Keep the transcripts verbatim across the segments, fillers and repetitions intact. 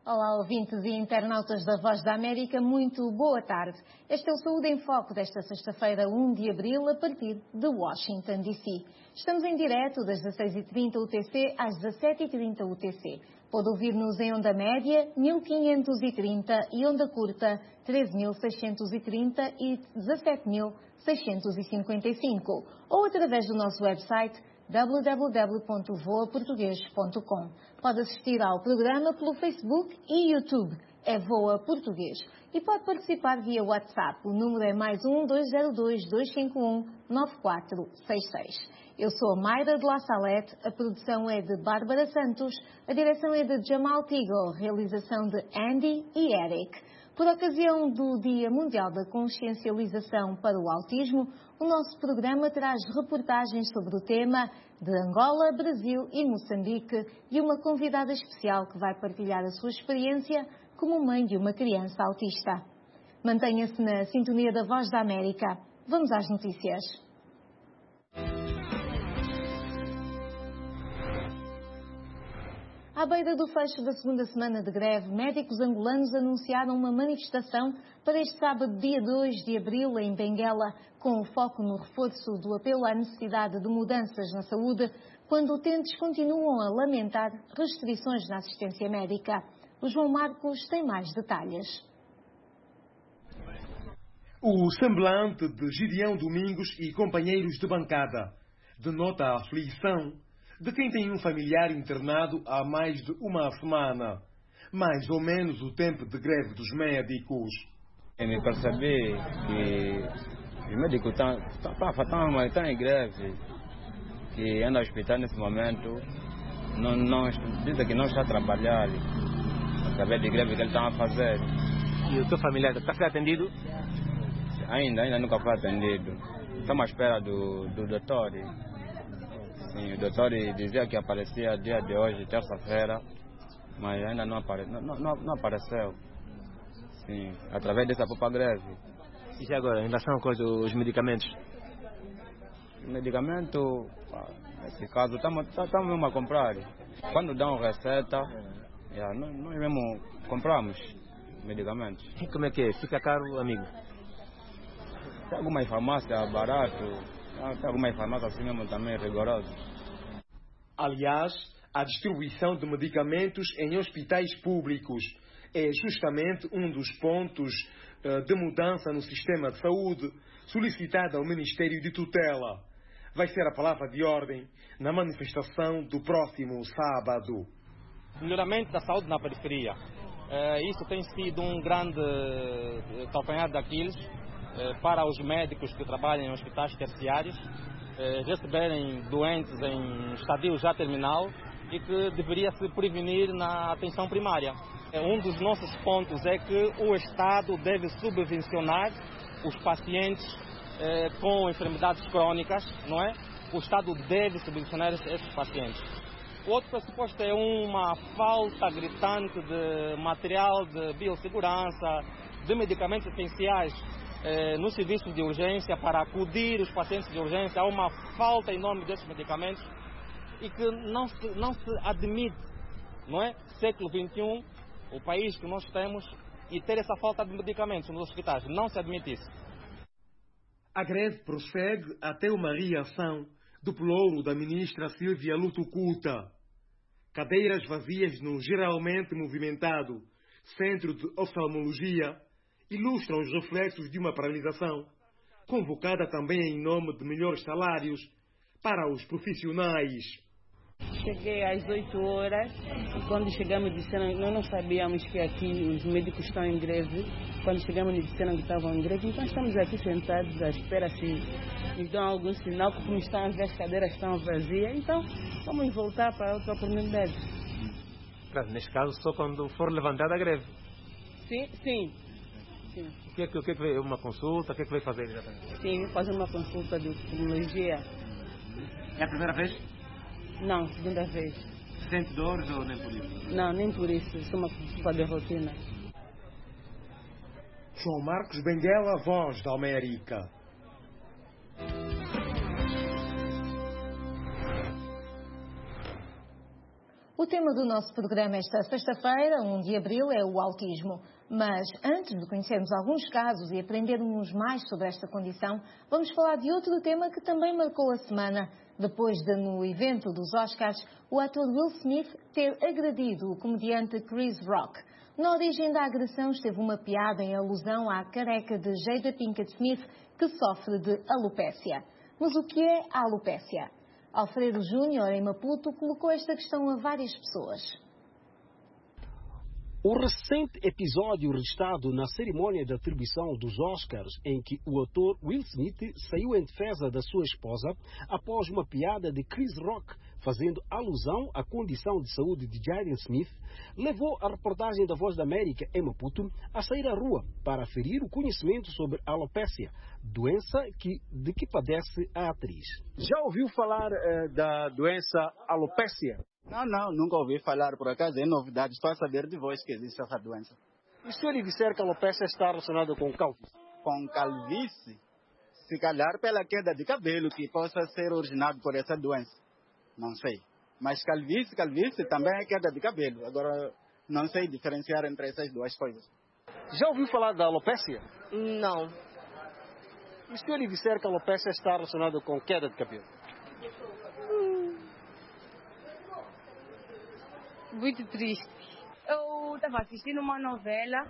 Olá, ouvintes e internautas da Voz da América, muito boa tarde. Este é o Saúde em Foco desta sexta-feira, um de abril, a partir de Washington, D C. Estamos em direto das dezasseis e trinta U T C às dezassete e trinta U T C. Pode ouvir-nos em onda média mil quinhentos e trinta e onda curta treze mil seiscentos e trinta e dezassete mil seiscentos e cinquenta e cinco ou através do nosso website w w w ponto voa português ponto com. Pode assistir ao programa pelo Facebook e YouTube, é Voa Português. E pode participar via WhatsApp, o número é mais um dois zero dois, dois cinco um, nove quatro seis seis. Eu sou Mayra de La Salete, a produção é de Bárbara Santos, a direção é de Jamal Tigo, realização de Andy e Eric. Por ocasião do Dia Mundial da Consciencialização para o Autismo, o nosso programa traz reportagens sobre o tema de Angola, Brasil e Moçambique e uma convidada especial que vai partilhar a sua experiência como mãe de uma criança autista. Mantenha-se na sintonia da Voz da América. Vamos às notícias. À beira do fecho da segunda semana de greve, médicos angolanos anunciaram uma manifestação para este sábado, dia dois de abril, em Benguela, com o foco no reforço do apelo à necessidade de mudanças na saúde, quando utentes continuam a lamentar restrições na assistência médica. O João Marcos tem mais detalhes. O semblante de Gideão Domingos e companheiros de bancada denota a aflição de quem tem um familiar internado há mais de uma semana, mais ou menos o tempo de greve dos médicos. Eu me percebi que os médicos estão, estão, estão em greve, que anda ao hospital nesse momento, não, não, dizem que não está a trabalhar, através de greve que eles estão a fazer. E o teu familiar está a ser atendido? Ainda, ainda nunca foi atendido. Estamos à espera do, do doutor. Sim, o doutor dizia que aparecia dia de hoje, terça-feira, mas ainda não, apare... não, não, não apareceu. Sim, através dessa própria greve. E já agora, em relação com os medicamentos? O medicamento, nesse caso, estamos mesmo a comprar. Quando dão receita, yeah, nós, nós mesmo compramos medicamentos. E como é que é? Fica caro, amigo? Tem algumas farmácias barato. Tem algumas farmácias assim mesmo também rigorosas. Aliás, a distribuição de medicamentos em hospitais públicos é justamente um dos pontos uh, de mudança no sistema de saúde solicitado ao Ministério de Tutela. Vai ser a palavra de ordem na manifestação do próximo sábado. Melhoramento da saúde na periferia. Uh, isso tem sido um grande uh, calcanhar de Aquiles para os médicos que trabalham em hospitais terciários receberem doentes em estadio já terminal e que deveria se prevenir na atenção primária. Um dos nossos pontos é que o Estado deve subvencionar os pacientes com enfermidades crônicas, não é? O Estado deve subvencionar esses pacientes. O outro pressuposto é uma falta gritante de material de biossegurança, de medicamentos essenciais Eh, nos serviços de urgência para acudir os pacientes de urgência. Há uma falta enorme desses medicamentos e que não se, não se admite, não é? Século vinte e um, o país que nós temos, e ter essa falta de medicamentos nos hospitais, não se admite isso. A greve prossegue até uma reação do pelouro da ministra Silvia Lutucuta. Cadeiras vazias no geralmente movimentado Centro de Oftalmologia ilustram os reflexos de uma paralisação, convocada também em nome de melhores salários para os profissionais. Cheguei às oito horas e quando chegamos disseram, nós não sabíamos que aqui os médicos estão em greve. Quando chegamos disseram que estavam em greve, então estamos aqui sentados à espera se nos dão algum sinal, que como estão a ver as cadeiras estão vazias, então vamos voltar para outra oportunidade. Claro, neste caso só quando for levantada a greve. Sim, sim. Sim. O que é que, o que, é que vai, uma consulta? O que é que vai fazer exatamente? Sim, fazer uma consulta de oftalmologia. É a primeira vez? Não, segunda vez. Sente dores ou nem por isso? Não, nem por isso. Isso é uma consulta de rotina. João Marcos Benguela, Voz da América. O tema do nosso programa esta sexta-feira, um de abril, é o autismo. Mas antes de conhecermos alguns casos e aprendermos mais sobre esta condição, vamos falar de outro tema que também marcou a semana. Depois de, no evento dos Oscars, o ator Will Smith ter agredido o comediante Chris Rock. Na origem da agressão esteve uma piada em alusão à careca de Jada Pinkett Smith, que sofre de alopécia. Mas o que é a alopécia? Alfredo Júnior, em Maputo, colocou esta questão a várias pessoas. O recente episódio registrado na cerimônia de atribuição dos Oscars, em que o ator Will Smith saiu em defesa da sua esposa após uma piada de Chris Rock, fazendo alusão à condição de saúde de Jaden Smith, levou a reportagem da Voz da América em Maputo a sair à rua para aferir o conhecimento sobre a alopécia, doença que, de que padece a atriz. Já ouviu falar eh, da doença alopécia? Não, não, nunca ouvi falar, por acaso é novidade, estou a saber de vós que existe essa doença. E se eu lhe disser que a alopécia está relacionada com calvície? Com calvície? Se calhar pela queda de cabelo que possa ser originado por essa doença. Não sei. Mas calvície, calvície também é queda de cabelo. Agora, não sei diferenciar entre essas duas coisas. Já ouviu falar da alopécia? Não. E se eu lhe disser que a alopécia está relacionada com queda de cabelo? Muito triste. Eu estava assistindo uma novela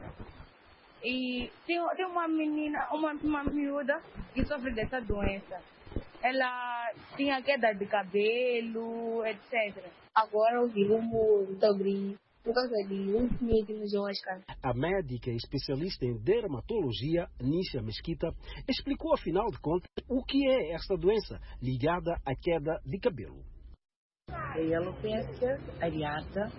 e tem, tem uma menina, uma, uma miúda que sofre dessa doença. Ela tinha queda de cabelo, etcétera. Agora eu vi um sobre por causa de um Smith nos Oscars. A médica especialista em dermatologia, Nisha Mesquita, explicou, afinal de contas, o que é esta doença ligada à queda de cabelo. É alopécia areata,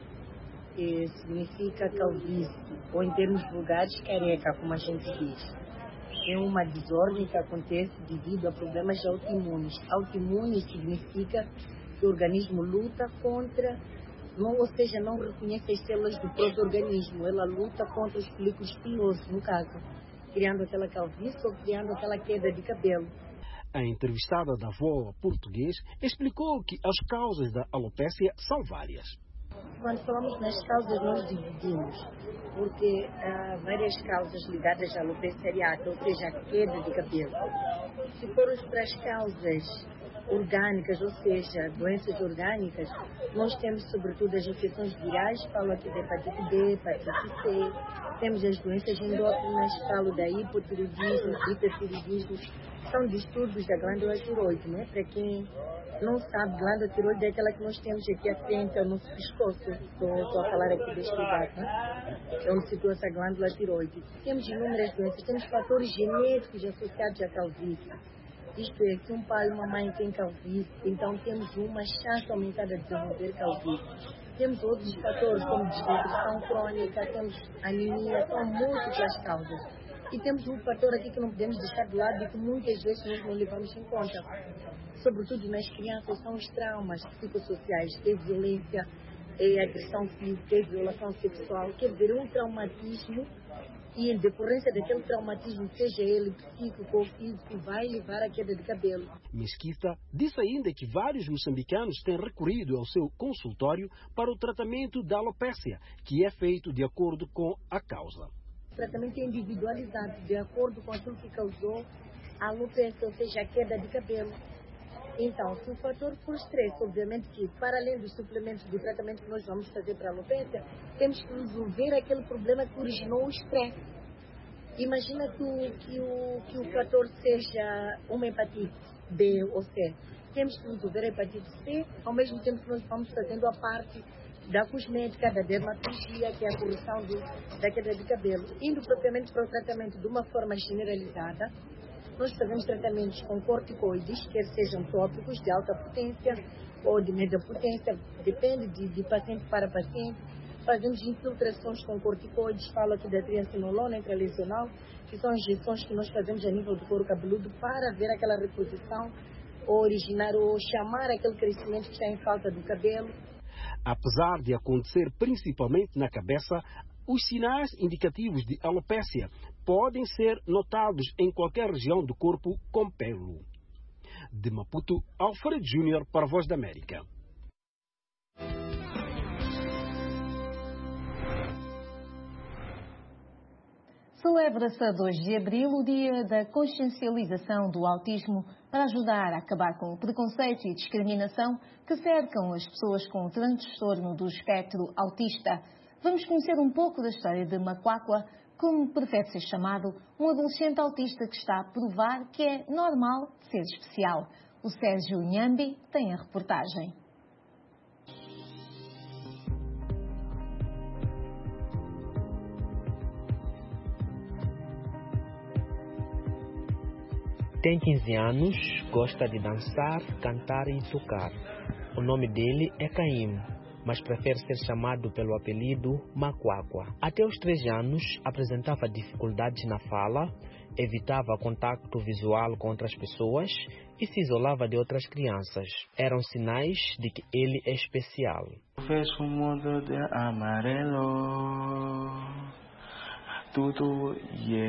que significa calvície, ou em termos vulgares, careca, como a gente diz. É uma desordem que acontece devido a problemas autoimunes. Autoimune significa que o organismo luta contra, não, ou seja, não reconhece as células do próprio organismo. Ela luta contra os folículos pilosos, no caso, criando aquela calvície ou criando aquela queda de cabelo. A entrevistada da Voz Português explicou que as causas da alopécia são várias. Quando falamos nas causas, nós dividimos, porque há várias causas ligadas à alopecia areata, ou seja, à queda de cabelo. Se formos para as causas orgânicas, ou seja, doenças orgânicas, nós temos sobretudo as infecções virais, falo aqui da hepatite B, hepatite C, temos as doenças endócrinas, falo da hipotiroidismo, hipertiroidismo, são distúrbios da glândula tiroide, né? Para quem não sabe, glândula tiroide é aquela que nós temos aqui à frente, ao nosso pescoço. Estou a falar aqui deste lugar, né? É onde situa essa glândula tiroide. Temos inúmeras doenças, temos fatores genéticos associados à calvície. Isto é, se um pai e uma mãe têm calvície, então temos uma chance aumentada de desenvolver calvície. Temos outros fatores, como desnutrição crônica, temos anemia, são múltiplas causas. E temos um fator aqui que não podemos deixar de lado e que muitas vezes nós não levamos em conta. Sobretudo nas crianças, são os traumas psicossociais, que é violência, é agressão física, é violação sexual, quer dizer, um traumatismo e em decorrência daquele traumatismo, seja ele psíquico ou físico, vai levar à queda de cabelo. Mesquita disse ainda que vários moçambicanos têm recorrido ao seu consultório para o tratamento da alopécia, que é feito de acordo com a causa. O tratamento é individualizado, de acordo com aquilo que causou a alopécia, ou seja, a queda de cabelo. Então, se o fator for estresse, obviamente que, para além dos suplementos de tratamento que nós vamos fazer para a alopécia, temos que resolver aquele problema que originou o estresse. Imagina que o, que, o, que o fator seja uma hepatite B ou C. Temos que resolver a hepatite C, ao mesmo tempo que nós vamos fazendo a parte da cosmética, da dermatologia, que é a correção do, da queda de cabelo. Indo propriamente para o tratamento de uma forma generalizada, nós fazemos tratamentos com corticoides, quer sejam tópicos de alta potência ou de média potência, depende de, de paciente para paciente. Fazemos infiltrações com corticoides, falo aqui da triancinolona intralesional, que são injeções que nós fazemos a nível do couro cabeludo para ver aquela reposição, ou originar ou chamar aquele crescimento que está em falta do cabelo. Apesar de acontecer principalmente na cabeça, os sinais indicativos de alopécia podem ser notados em qualquer região do corpo com pelo. De Maputo, Alfredo Júnior para a Voz da América. Celebra-se a dois de abril o Dia da Consciencialização do Autismo para ajudar a acabar com o preconceito e discriminação que cercam as pessoas com transtorno do espectro autista. Vamos conhecer um pouco da história de Macuacua, como prefere ser chamado, um adolescente autista que está a provar que é normal ser especial. O Sérgio Nhambi tem a reportagem. Tem quinze anos, gosta de dançar, cantar e tocar. O nome dele é Caim, mas prefere ser chamado pelo apelido Macuacua. Até os três anos, apresentava dificuldades na fala, evitava contato visual com outras pessoas e se isolava de outras crianças. Eram sinais de que ele é especial. Vejo um mundo de amarelo, tudo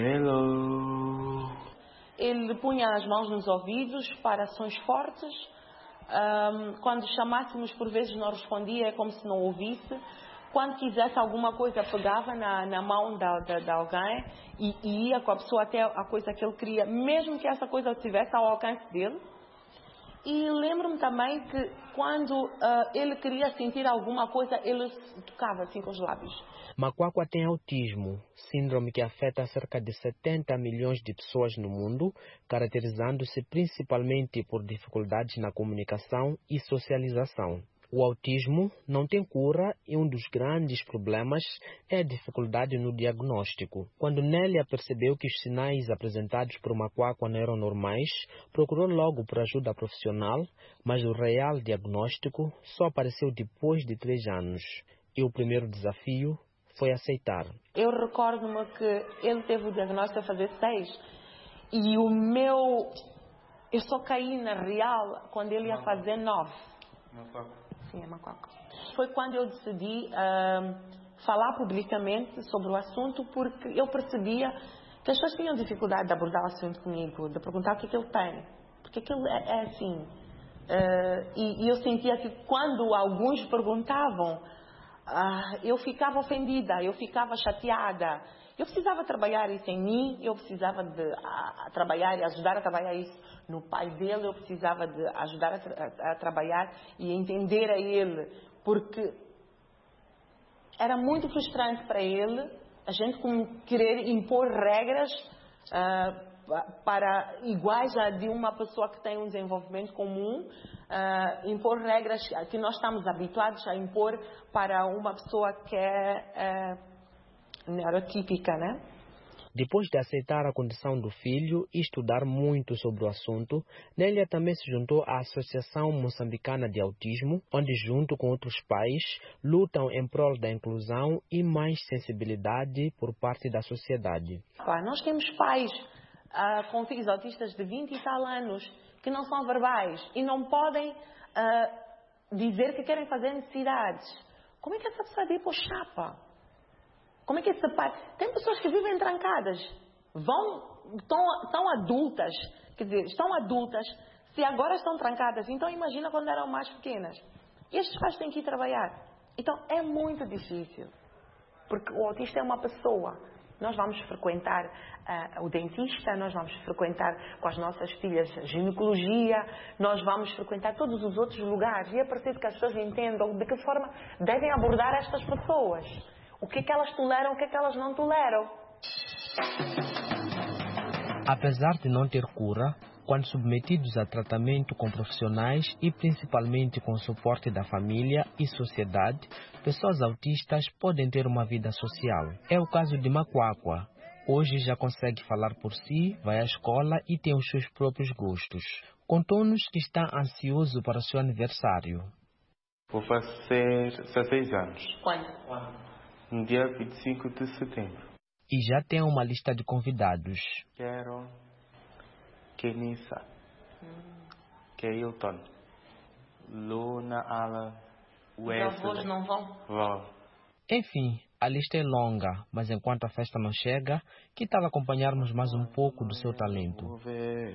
yellow. Ele punha as mãos nos ouvidos para sons fortes. Um, quando chamássemos, por vezes não respondia, é como se não ouvisse. Quando quisesse alguma coisa, pegava na, na mão de, de, de alguém e, e ia com a pessoa até a coisa que ele queria, mesmo que essa coisa estivesse ao alcance dele. E lembro-me também que quando uh, ele queria sentir alguma coisa, ele tocava assim com os lábios. Macuacua tem autismo, síndrome que afeta cerca de setenta milhões de pessoas no mundo, caracterizando-se principalmente por dificuldades na comunicação e socialização. O autismo não tem cura e um dos grandes problemas é a dificuldade no diagnóstico. Quando Nélia percebeu que os sinais apresentados por Macuacua não eram normais, procurou logo por ajuda profissional, mas o real diagnóstico só apareceu depois de três anos. E o primeiro desafio foi aceitar. Eu recordo-me que ele teve o diagnóstico a fazer seis e o meu... Eu só caí na real quando ele ia fazer nove. Macuacua. Sim, é Macuacua. Foi quando eu decidi uh, falar publicamente sobre o assunto, porque eu percebia que as pessoas tinham dificuldade de abordar o assunto comigo, de perguntar o que é que ele tem. Porque aquilo é, é assim. Uh, e, e eu sentia que quando alguns perguntavam, uh, eu ficava ofendida, eu ficava chateada. Eu precisava trabalhar isso em mim, eu precisava de a, a trabalhar e ajudar a trabalhar isso no pai dele, eu precisava de ajudar a, a, a trabalhar e entender a ele, porque era muito frustrante para ele a gente como querer impor regras uh, para iguais a de uma pessoa que tem um desenvolvimento comum, uh, impor regras que nós estamos habituados a impor para uma pessoa que é uh, neurotípica, né? Depois de aceitar a condição do filho e estudar muito sobre o assunto, Nélia também se juntou à Associação Moçambicana de Autismo, onde, junto com outros pais, lutam em prol da inclusão e mais sensibilidade por parte da sociedade. Nós temos pais uh, com filhos autistas de vinte e tal anos que não são verbais e não podem uh, dizer que querem fazer necessidades. Como é que essa pessoa vai pôr chapa? Como é que esse pai... Tem pessoas que vivem trancadas, vão, estão, estão adultas, quer dizer, estão adultas, se agora estão trancadas, então imagina quando eram mais pequenas. E estes pais têm que ir trabalhar. Então é muito difícil, porque o autista é uma pessoa. Nós vamos frequentar uh, o dentista, nós vamos frequentar com as nossas filhas ginecologia, nós vamos frequentar todos os outros lugares. E é preciso que as pessoas entendam de que forma devem abordar estas pessoas. O que é que elas toleram, o que é que elas não toleram. Apesar de não ter cura, quando submetidos a tratamento com profissionais e principalmente com o suporte da família e sociedade, pessoas autistas podem ter uma vida social. É o caso de Macuacua. Hoje já consegue falar por si, vai à escola e tem os seus próprios gostos. Contou-nos que está ansioso para o seu aniversário. Vou fazer dezesseis anos. Quando? No dia vinte e cinco de setembro. E já tem uma lista de convidados. Quero Kenissa, hum. Keilton, Luna, Ala, Wesley. Os avós não vão? Vão. Enfim, a lista é longa, mas enquanto a festa não chega, que tal acompanharmos mais um pouco do seu talento? Vou ver.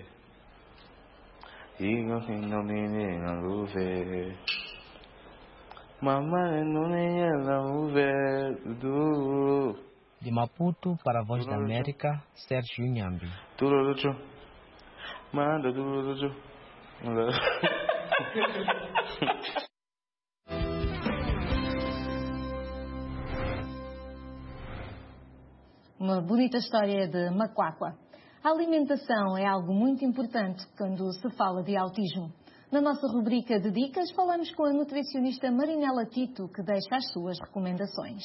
E no fim não menina, vou ver. Mamãe não nem ela, vou ver. De Maputo, para a Voz da América, Sérgio Nhambi. Manda tudo. Uma bonita história de Macuacua. A alimentação é algo muito importante quando se fala de autismo. Na nossa rubrica de dicas, falamos com a nutricionista Marinela Tito, que deixa as suas recomendações.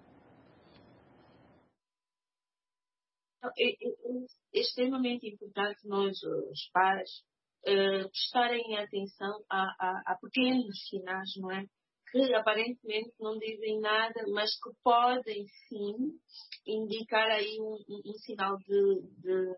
É extremamente importante nós, os pais, uh, prestarem atenção a, a, a pequenos sinais, não é? Que aparentemente não dizem nada, mas que podem sim indicar aí um, um, um sinal de, de,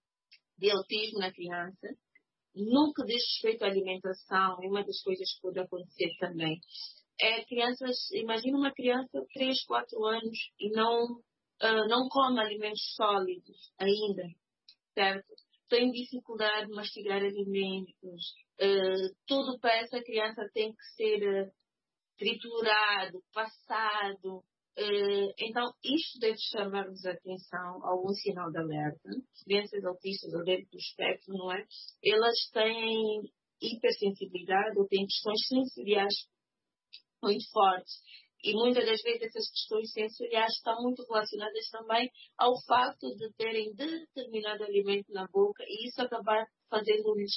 de autismo na criança. No que diz respeito à alimentação, é uma das coisas que pode acontecer também. É crianças, imagina uma criança de três, quatro anos e não, uh, não come alimentos sólidos ainda, certo? Tem dificuldade de mastigar alimentos. Uh, tudo para essa criança tem que ser uh, triturado, passado. Uh, então, isto deve chamar-nos a atenção a algum sinal de alerta. Crianças autistas ou dentro do espectro, não é? Elas têm hipersensibilidade ou têm questões sensoriais muito fortes. E muitas das vezes essas questões sensoriais estão muito relacionadas também ao facto de terem determinado alimento na boca e isso acabar fazendo-lhes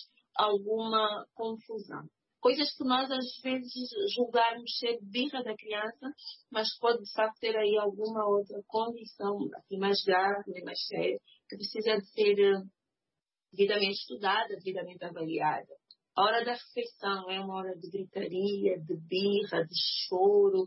alguma confusão. Coisas que nós às vezes julgarmos ser birra da criança, mas pode de facto ter aí alguma outra condição assim, mais grave, mais séria, que precisa de ser devidamente estudada, devidamente avaliada. A hora da refeição é uma hora de gritaria, de birra, de choro,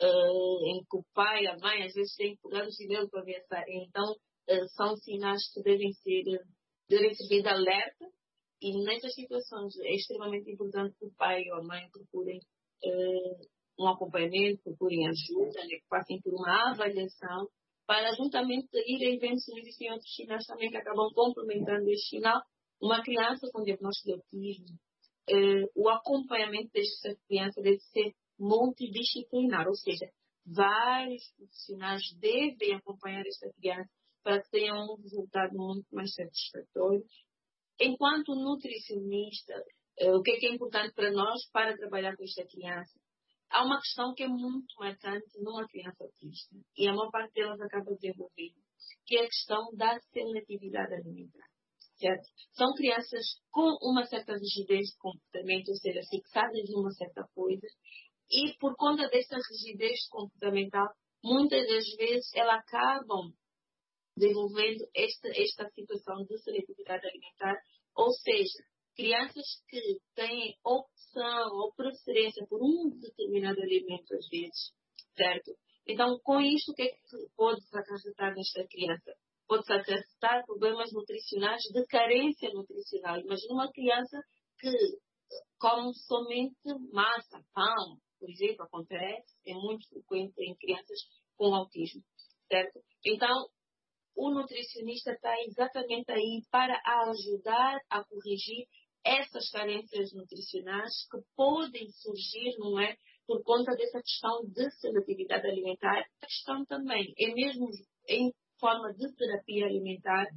uh, em que o pai e a mãe às vezes têm que pegar o chinelo para ameaçar. Então, uh, são sinais que devem ser, devem servir de alerta. E nessas situações é extremamente importante que o pai ou a mãe procurem uh, um acompanhamento, procurem ajuda, né, que passem por uma avaliação, para juntamente irem vendo se existem outros sinais também que acabam complementando este sinal. Uma criança com diagnóstico de autismo, uh, o acompanhamento desta criança deve ser multidisciplinar, ou seja, vários profissionais devem acompanhar esta criança para que tenham um resultado muito mais satisfatório. Enquanto nutricionista, uh, o que é, que é importante para nós para trabalhar com esta criança? Há uma questão que é muito marcante numa criança autista, e a maior parte delas acaba desenvolvendo, que é a questão da seletividade alimentar, certo? São crianças com uma certa rigidez de comportamento, ou seja, fixadas numa certa coisa, e por conta dessa rigidez comportamental, muitas das vezes elas acabam desenvolvendo esta, esta situação de seletividade alimentar, ou seja, crianças que têm opção ou preferência por um determinado alimento às vezes, certo? Então, com isto, o que é que pode se acarretar nesta criança? Pode se acarretar problemas nutricionais de carência nutricional. Imagina uma criança que come somente massa, pão, por exemplo, acontece, é muito frequente em crianças com autismo, certo? Então, o nutricionista está exatamente aí para ajudar a corrigir essas carências nutricionais que podem surgir, não é, por conta dessa questão de seletividade alimentar. A questão também é mesmo em forma de terapia alimentar,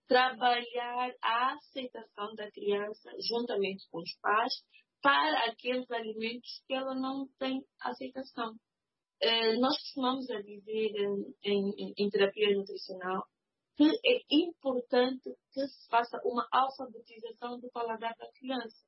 trabalhar a aceitação da criança juntamente com os pais para aqueles alimentos que ela não tem aceitação. Uh, nós costumamos a dizer em, em, em terapia nutricional que é importante que se faça uma alfabetização do paladar da criança.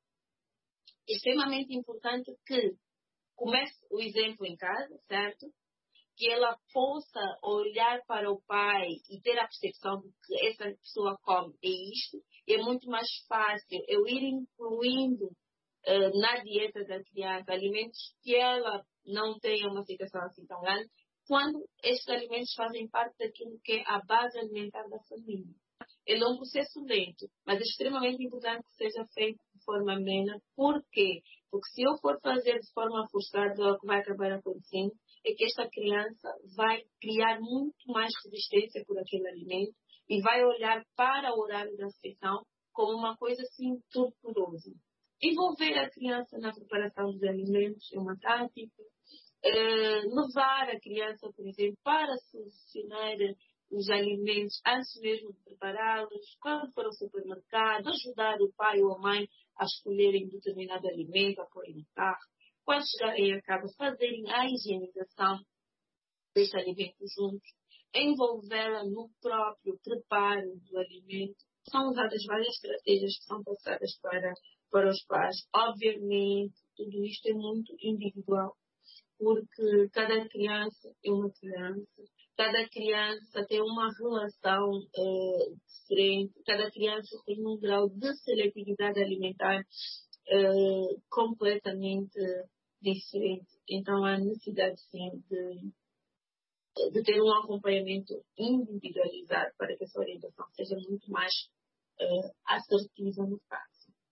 É extremamente importante que comece o exemplo em casa, certo? Que ela possa olhar para o pai e ter a percepção de que essa pessoa come é isto. É muito mais fácil eu ir incluindo uh, na dieta da criança alimentos que ela não tenha uma situação assim tão grande, quando estes alimentos fazem parte daquilo que é a base alimentar da família. Ele é um processo lento, mas é extremamente importante que seja feito de forma amena. Por quê? Porque se eu for fazer de forma forçada, o que vai acabar acontecendo é que esta criança vai criar muito mais resistência por aquele alimento e vai olhar para o horário da refeição como uma coisa assim torturosa. Envolver a criança na preparação dos alimentos é uma tática. eh, levar a criança, por exemplo, para selecionar os alimentos antes mesmo de prepará-los, quando for ao supermercado, ajudar o pai ou a mãe a escolherem determinado alimento, a pôr no carro. Quando chegarem a casa, fazerem a higienização deste alimento juntos, envolvê-la no próprio preparo do alimento. São usadas várias estratégias que são passadas para, para os pais. Obviamente, tudo isto é muito individual, porque cada criança é uma criança, cada criança tem uma relação uh, diferente, cada criança tem um grau de seletividade alimentar uh, completamente diferente. Então há necessidade sim de, de ter um acompanhamento individualizado para que essa orientação seja muito mais uh, assertiva no caso.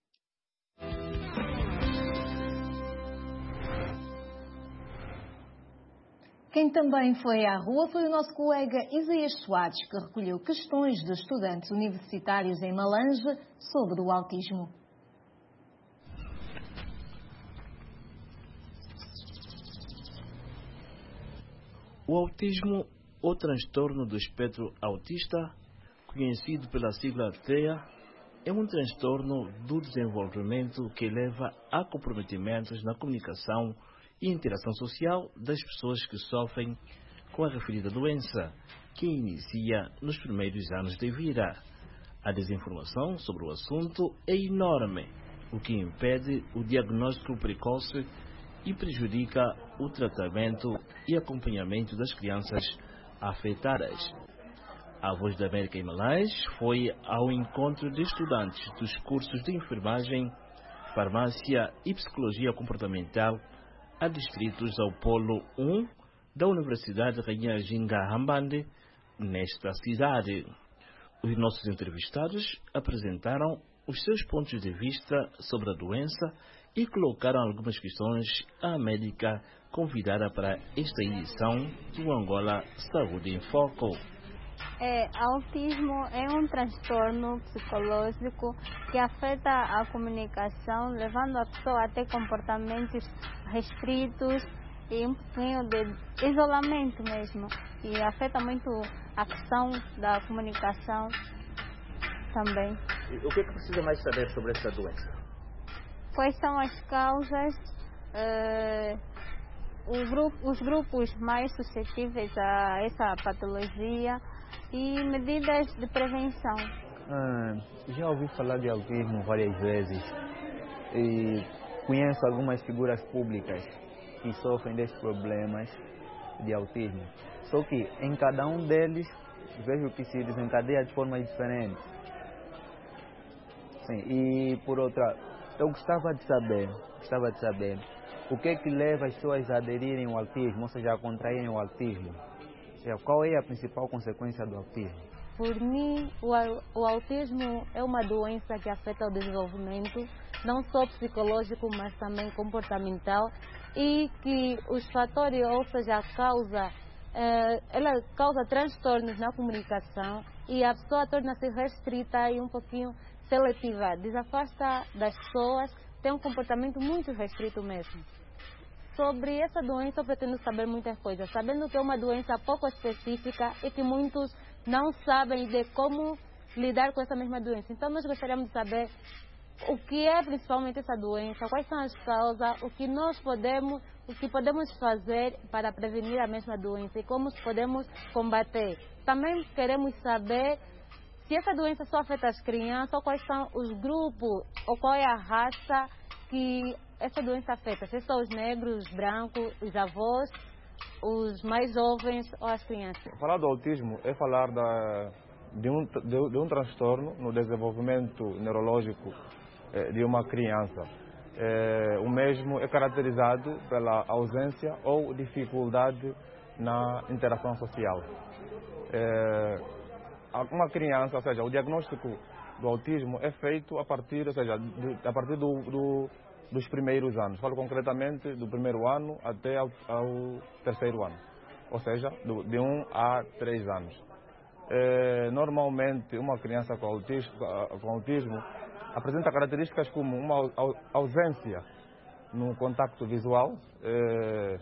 Quem também foi à rua foi o nosso colega Isaías Soares, que recolheu questões dos estudantes universitários em Malange sobre o autismo. O autismo, ou transtorno do espectro autista, conhecido pela sigla T E A, é um transtorno do desenvolvimento que leva a comprometimentos na comunicação e interação social das pessoas que sofrem com a referida doença, que inicia nos primeiros anos de vida. A desinformação sobre o assunto é enorme, o que impede o diagnóstico precoce e prejudica o tratamento e acompanhamento das crianças afetadas. A Voz da América em Malange foi ao encontro de estudantes dos cursos de enfermagem, farmácia e psicologia comportamental adstritos ao Polo um da Universidade Rainha Ginga Hambande, nesta cidade. Os nossos entrevistados apresentaram os seus pontos de vista sobre a doença e colocaram algumas questões à médica convidada para esta edição do Angola Saúde em Foco. É, autismo é um transtorno psicológico que afeta a comunicação, levando a pessoa a ter comportamentos restritos e um pouquinho de isolamento mesmo. E afeta muito a questão da comunicação também. E o que é que precisa mais saber sobre essa doença? Quais são as causas, uh, o grupo, os grupos mais suscetíveis a essa patologia e medidas de prevenção. Ah, já ouvi falar de autismo várias vezes e conheço algumas figuras públicas que sofrem desses problemas de autismo. Só que em cada um deles vejo que se desencadeia de forma diferente. Sim, e por outra, eu gostava de saber, gostava de saber o que é que leva as pessoas a aderirem ao autismo, ou seja, a contraírem o autismo. Qual é a principal consequência do autismo? Por mim, o, o autismo é uma doença que afeta o desenvolvimento, não só psicológico, mas também comportamental, e que os fatores, ou seja, a causa, eh, ela causa transtornos na comunicação e a pessoa torna-se restrita e um pouquinho seletiva, desafasta das pessoas, tem um comportamento muito restrito mesmo. Sobre essa doença eu pretendo saber muitas coisas, sabendo que é uma doença pouco específica e que muitos não sabem de como lidar com essa mesma doença. Então nós gostaríamos de saber o que é principalmente essa doença, quais são as causas, o que nós podemos, o que podemos fazer para prevenir a mesma doença e como podemos combater. Também queremos saber se essa doença só afeta as crianças ou quais são os grupos ou qual é a raça que essa doença afeta, se são os negros, os brancos, os avós, os mais jovens ou as crianças. Falar do autismo é falar da, de, um, de, de um transtorno no desenvolvimento neurológico eh, de uma criança. Eh, o mesmo é caracterizado pela ausência ou dificuldade na interação social. Eh, uma criança, ou seja, o diagnóstico do autismo é feito a partir, ou seja, de, a partir do, do dos primeiros anos. Falo concretamente do primeiro ano até ao, ao terceiro ano, ou seja, do, de um a três anos. É, normalmente, uma criança com autismo, com autismo apresenta características como uma ausência no contacto visual, é,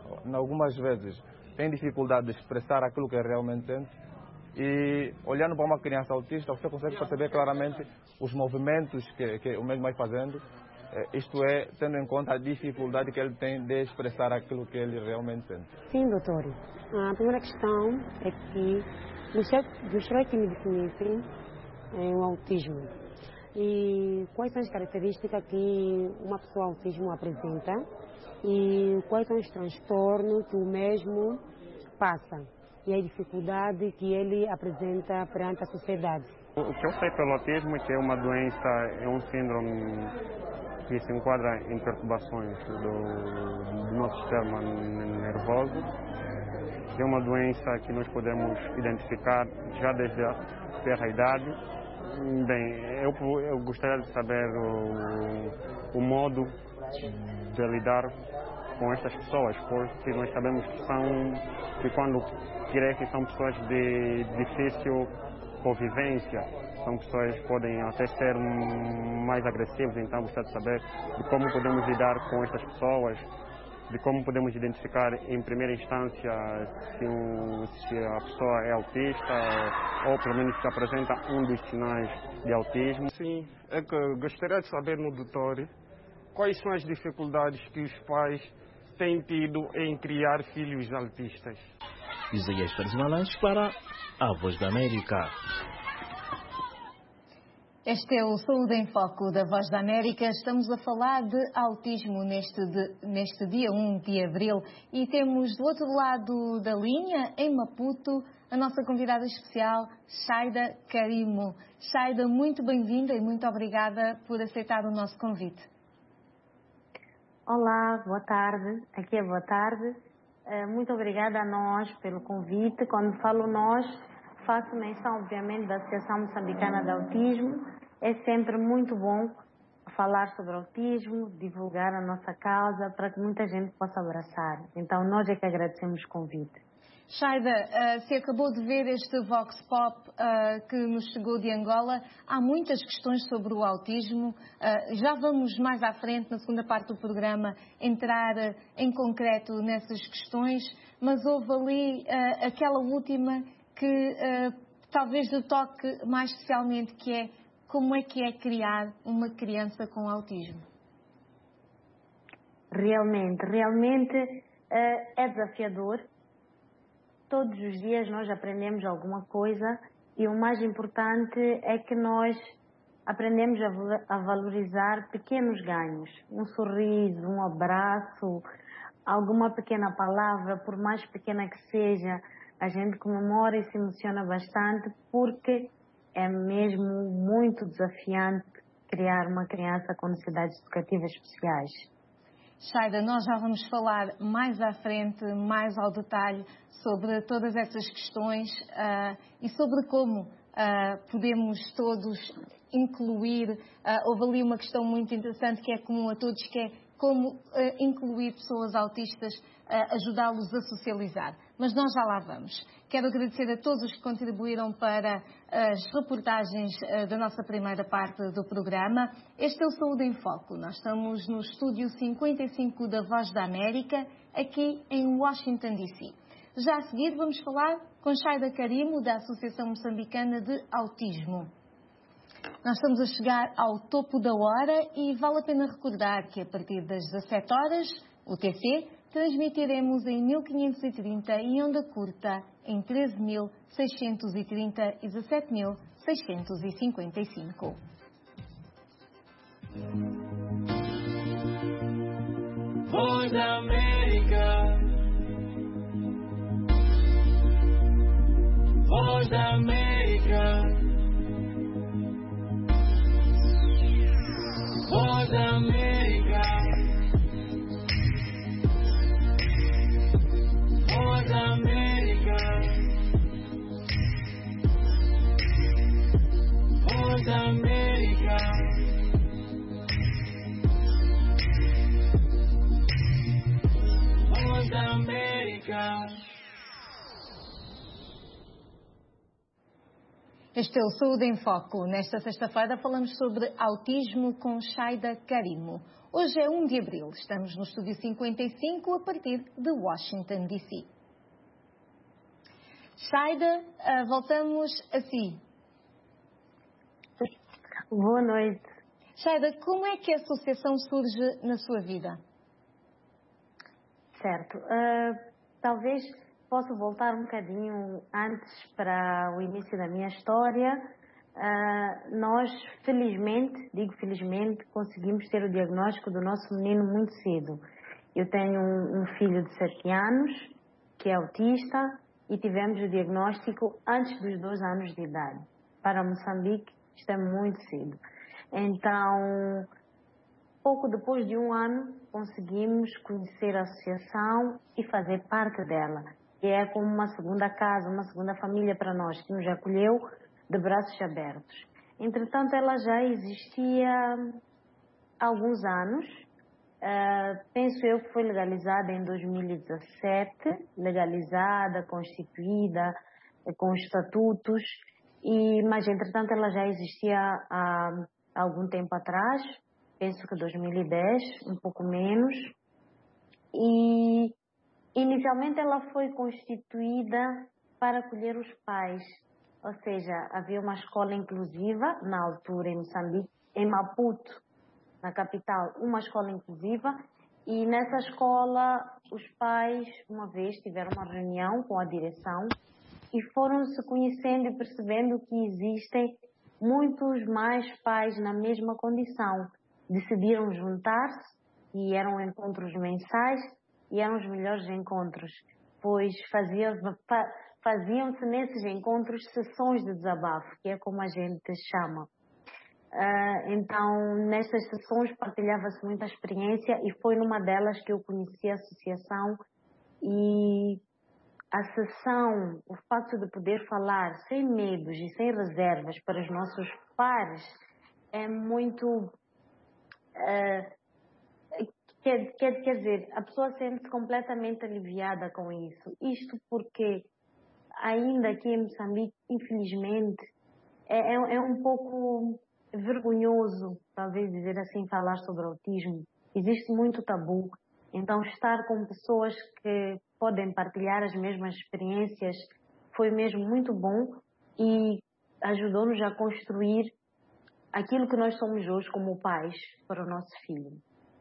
em algumas vezes, tem dificuldade de expressar aquilo que realmente sente. E olhando para uma criança autista, você consegue perceber claramente os movimentos que, que o mesmo vai fazendo. Isto é, tendo em conta a dificuldade que ele tem de expressar aquilo que ele realmente sente. Sim, doutor. A primeira questão é que gostaria que me definissem o autismo. E quais são as características que uma pessoa autismo apresenta e quais são os transtornos que o mesmo passa e a dificuldade que ele apresenta perante a sociedade. O que eu sei pelo autismo é que é uma doença, é um síndrome que se enquadra em perturbações do, do nosso sistema nervoso, que é uma doença que nós podemos identificar já desde a terra idade. Bem, eu, eu gostaria de saber o, o modo de lidar com estas pessoas, porque nós sabemos que são, que quando crescem são pessoas de difícil convivência, são pessoas que podem até ser mais agressivas, então gostaria de saber de como podemos lidar com estas pessoas, de como podemos identificar em primeira instância se, um, se a pessoa é autista ou pelo menos se apresenta um dos sinais de autismo. Sim, é que gostaria de saber no doutor quais são as dificuldades que os pais têm tido em criar filhos autistas. Isaías Pérez Malanche para a Voz da América. Este é o Saúde em Foco da Voz da América. Estamos a falar de autismo neste, de, neste dia um de abril e temos do outro lado da linha, em Maputo, a nossa convidada especial, Shaida Karimo. Shaida, muito bem-vinda e muito obrigada por aceitar o nosso convite. Olá, boa tarde. Aqui é boa tarde. Muito obrigada a nós pelo convite. Quando falo nós, faço menção, obviamente, da Associação Moçambicana de Autismo. É sempre muito bom falar sobre autismo, divulgar a nossa causa para que muita gente possa abraçar. Então, nós é que agradecemos o convite. Shaida, uh, se acabou de ver este Vox Pop uh, que nos chegou de Angola, há muitas questões sobre o autismo. Uh, já vamos mais à frente, na segunda parte do programa, entrar uh, em concreto nessas questões, mas houve ali uh, aquela última que uh, talvez lhe toque mais especialmente, que é como é que é criar uma criança com autismo? Realmente, realmente uh, é desafiador. Todos os dias nós aprendemos alguma coisa e o mais importante é que nós aprendemos a valorizar pequenos ganhos. Um sorriso, um abraço, alguma pequena palavra, por mais pequena que seja, a gente comemora e se emociona bastante porque é mesmo muito desafiante criar uma criança com necessidades educativas especiais. Shaida, nós já vamos falar mais à frente, mais ao detalhe, sobre todas essas questões uh, e sobre como uh, podemos todos incluir. Uh, houve ali uma questão muito interessante que é comum a todos, que é como uh, incluir pessoas autistas, uh, ajudá-los a socializar. Mas nós já lá vamos. Quero agradecer a todos os que contribuíram para as reportagens uh, da nossa primeira parte do programa. Este é o Saúde em Foco. Nós estamos no estúdio cinquenta e cinco da Voz da América, aqui em Washington, D C. Já a seguir vamos falar com Shaida Karimo, da Associação Moçambicana de Autismo. Nós estamos a chegar ao topo da hora e vale a pena recordar que a partir das dezassete horas, o T C, transmitiremos em mil quinhentos e trinta e onda curta em treze mil seiscentos e trinta e dezassete mil seiscentos e cinquenta e cinco. Voz da América, Voz da América, Voz da América, Voz da América, Voz da América, Voz da América. Este é o Saúde em Foco. Nesta sexta-feira falamos sobre autismo com Shaida Karimo. Hoje é um de abril, estamos no Estúdio cinquenta e cinco a partir de Washington, D C Shaida, voltamos a si. Boa noite. Shaida, como é que a associação surge na sua vida? Certo. Uh, talvez possa voltar um bocadinho antes para o início da minha história. Uh, nós, felizmente, digo felizmente, conseguimos ter o diagnóstico do nosso menino muito cedo. Eu tenho um, um filho de sete anos, que é autista, e tivemos o diagnóstico antes dos dois anos de idade. Para Moçambique, isto é muito cedo. Então, pouco depois de um ano, conseguimos conhecer a associação e fazer parte dela. E é como uma segunda casa, uma segunda família para nós, que nos acolheu de braços abertos. Entretanto, ela já existia há alguns anos. Uh, penso eu que foi legalizada em dois mil e dezassete, legalizada, constituída, com estatutos, e, mas entretanto ela já existia há, há algum tempo atrás, penso que dois mil e dez, um pouco menos, e inicialmente ela foi constituída para acolher os pais, ou seja, havia uma escola inclusiva na altura em Moçambique, em Maputo, na capital, uma escola inclusiva, e nessa escola os pais uma vez tiveram uma reunião com a direção e foram se conhecendo e percebendo que existem muitos mais pais na mesma condição. Decidiram juntar-se e eram encontros mensais e eram os melhores encontros, pois fazia, faziam-se nesses encontros sessões de desabafo, que é como a gente chama. Uh, então, nessas sessões partilhava-se muita experiência e foi numa delas que eu conheci a associação, e a sessão, o facto de poder falar sem medos e sem reservas para os nossos pares é muito... Uh, quer, quer, quer dizer, a pessoa sente-se completamente aliviada com isso. Isto porque, ainda aqui em Moçambique, infelizmente, é, é, é um pouco vergonhoso, talvez dizer assim, falar sobre autismo. Existe muito tabu. Então, estar com pessoas que podem partilhar as mesmas experiências foi mesmo muito bom e ajudou-nos a construir aquilo que nós somos hoje como pais para o nosso filho.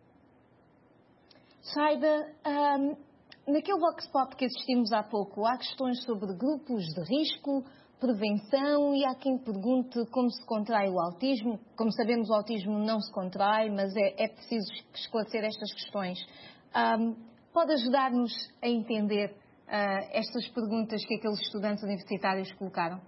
Shaida, um, naquele Vox Pop que assistimos há pouco, há questões sobre grupos de risco, prevenção, e há quem pergunte como se contrai o autismo. Como sabemos, o autismo não se contrai, mas é, é preciso esclarecer estas questões. Um, pode ajudar-nos a entender uh, estas perguntas que aqueles estudantes universitários colocaram?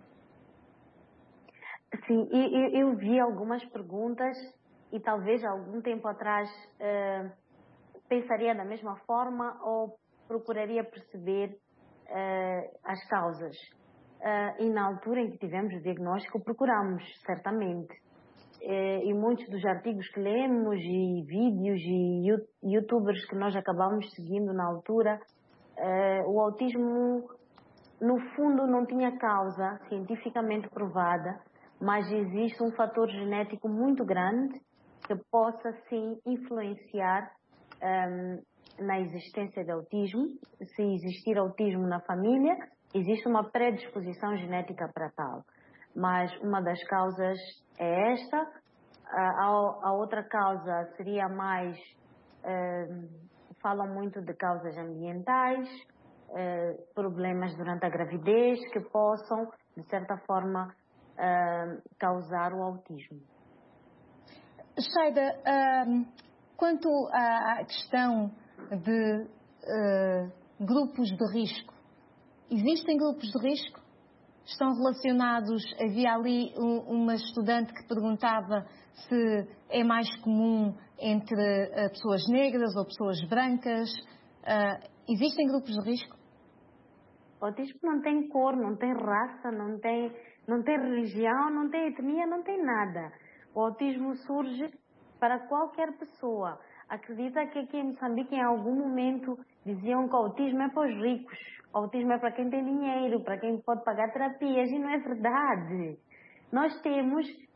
Sim, eu, eu vi algumas perguntas e talvez algum tempo atrás uh, pensaria da mesma forma ou procuraria perceber uh, as causas. Uh, e na altura em que tivemos o diagnóstico, procuramos, certamente. Uh, e muitos dos artigos que lemos, e vídeos, e youtubers que nós acabamos seguindo na altura, uh, o autismo, no fundo, não tinha causa cientificamente provada, mas existe um fator genético muito grande que possa, sim, influenciar um, na existência de autismo. Se existir autismo na família, existe uma predisposição genética para tal, mas uma das causas é esta. A, a outra causa seria mais, eh, falam muito de causas ambientais, eh, problemas durante a gravidez que possam, de certa forma, eh, causar o autismo. Shaida, um, quanto à questão de uh, grupos de risco, existem grupos de risco? Estão relacionados? Havia ali um, uma estudante que perguntava se é mais comum entre uh, pessoas negras ou pessoas brancas. Uh, existem grupos de risco? O autismo não tem cor, não tem raça, não tem, não tem religião, não tem etnia, não tem nada. O autismo surge para qualquer pessoa. Acredita que aqui em Moçambique, em algum momento, diziam que o autismo é para os ricos. O autismo é para quem tem dinheiro, para quem pode pagar terapias, e não é verdade. Nós temos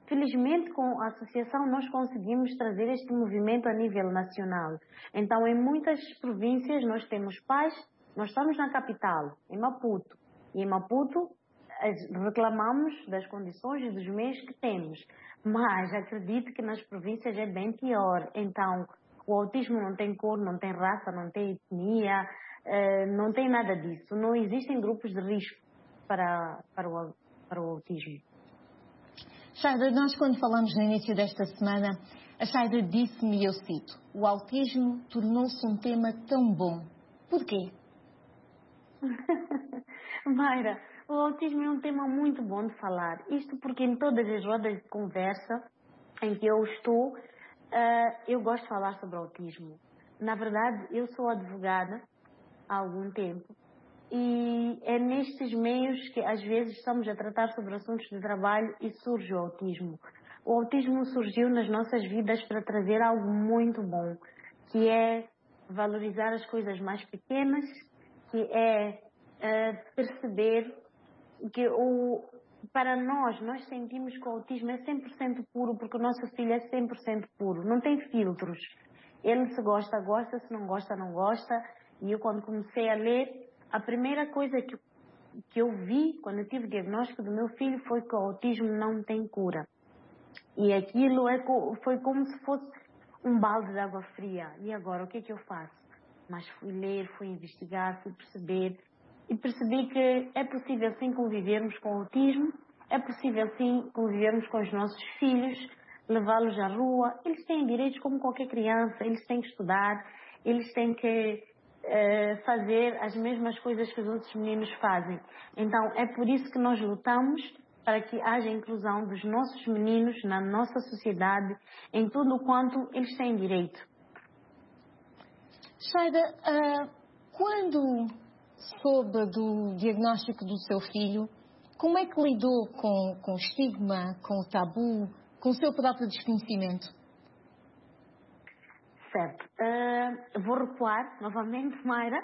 Felizmente, com a associação, nós conseguimos trazer este movimento a nível nacional. Então, em muitas províncias, nós temos pais, nós estamos na capital, em Maputo. E em Maputo, reclamamos das condições e dos meios que temos. Mas acredito que nas províncias é bem pior. Então, o autismo não tem cor, não tem raça, não tem etnia, não tem nada disso. Não existem grupos de risco para, para, o, para o autismo. Shaida, nós quando falamos no início desta semana, a Shaida disse-me, e eu cito, o autismo tornou-se um tema tão bom. Porquê? Mayra, o autismo é um tema muito bom de falar. Isto porque em todas as rodas de conversa em que eu estou, uh, eu gosto de falar sobre o autismo. Na verdade, eu sou advogada há algum tempo e é nestes meios que às vezes estamos a tratar sobre assuntos de trabalho e surge o autismo. O autismo surgiu nas nossas vidas para trazer algo muito bom, que é valorizar as coisas mais pequenas, que é uh, perceber que o, para nós, nós sentimos que o autismo é cem por cento puro, porque o nosso filho é cem por cento puro, não tem filtros. Ele se gosta, gosta, se não gosta, não gosta. E eu quando comecei a ler, a primeira coisa que, que eu vi quando eu tive o diagnóstico do meu filho foi que o autismo não tem cura. E aquilo é, foi como se fosse um balde de água fria. E agora, o que é que eu faço? Mas fui ler, fui investigar, fui perceber. E percebi que é possível sim convivermos com o autismo, é possível sim convivermos com os nossos filhos, levá-los à rua. Eles têm direitos como qualquer criança, eles têm que estudar, eles têm que uh, fazer as mesmas coisas que os outros meninos fazem. Então é por isso que nós lutamos para que haja inclusão dos nossos meninos na nossa sociedade, em tudo quanto eles têm direito. Shaida, uh, quando soube do diagnóstico do seu filho, como é que lidou com, com o estigma, com o tabu, com o seu próprio desconhecimento? Certo. Uh, vou recuar novamente, Mayra,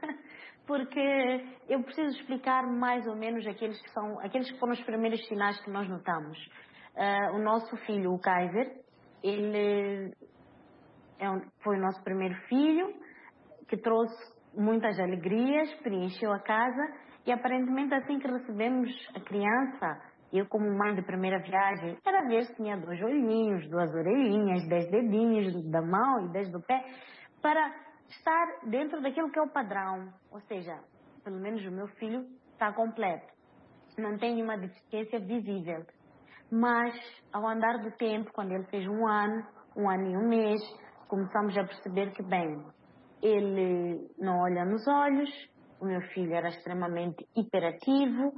porque eu preciso explicar mais ou menos aqueles que, são, aqueles que foram os primeiros sinais que nós notamos. Uh, o nosso filho, o Kaiser, ele é um, foi o nosso primeiro filho, que trouxe muitas alegrias, preencheu a casa e aparentemente assim que recebemos a criança, eu como mãe de primeira viagem, era ver se tinha dois olhinhos, duas orelhinhas, dez dedinhos da mão e dez do pé, para estar dentro daquilo que é o padrão. Ou seja, pelo menos o meu filho está completo. Não tem nenhuma deficiência visível. Mas ao andar do tempo, quando ele fez um ano, um ano e um mês, começamos a perceber que, bem, ele não olha nos olhos, o meu filho era extremamente hiperativo,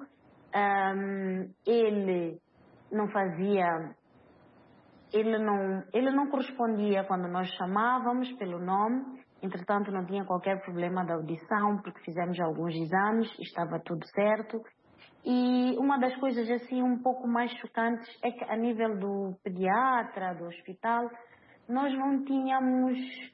um, ele não fazia, ele não, ele não correspondia quando nós chamávamos pelo nome, entretanto não tinha qualquer problema da audição, porque fizemos alguns exames, estava tudo certo. E uma das coisas assim um pouco mais chocantes é que a nível do pediatra, do hospital, nós não tínhamos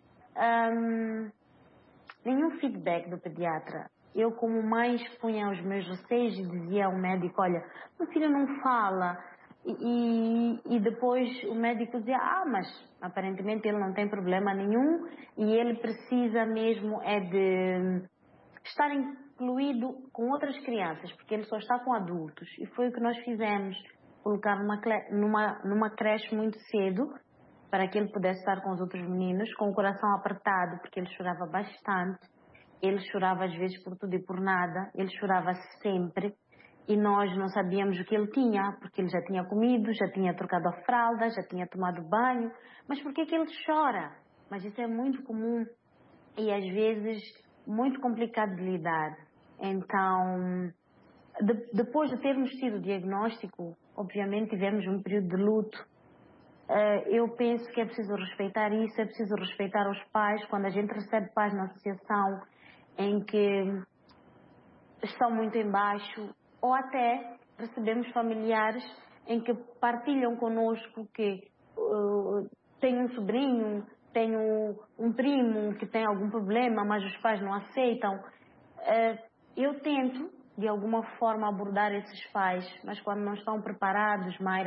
Um, nenhum feedback do pediatra. Eu como mãe expunha os meus receios e dizia ao médico, olha, meu filho não fala. E, e depois o médico dizia, ah, mas aparentemente ele não tem problema nenhum e ele precisa mesmo é de estar incluído com outras crianças, porque ele só está com adultos. E foi o que nós fizemos, colocar numa, numa, numa creche muito cedo, para que ele pudesse estar com os outros meninos, com o coração apertado, porque ele chorava bastante. Ele chorava às vezes por tudo e por nada. Ele chorava sempre. E nós não sabíamos o que ele tinha, porque ele já tinha comido, já tinha trocado a fralda, já tinha tomado banho. Mas por que que ele chora? Mas isso é muito comum e às vezes muito complicado de lidar. Então, de, depois de termos tido o diagnóstico, obviamente tivemos um período de luto. Uh, eu penso que é preciso respeitar isso, é preciso respeitar os pais. Quando a gente recebe pais na associação em que estão muito em baixo, ou até recebemos familiares em que partilham connosco que uh, tem um sobrinho, tem um, um primo que tem algum problema, mas os pais não aceitam. Uh, eu tento, de alguma forma, abordar esses pais, mas quando não estão preparados, Mayra,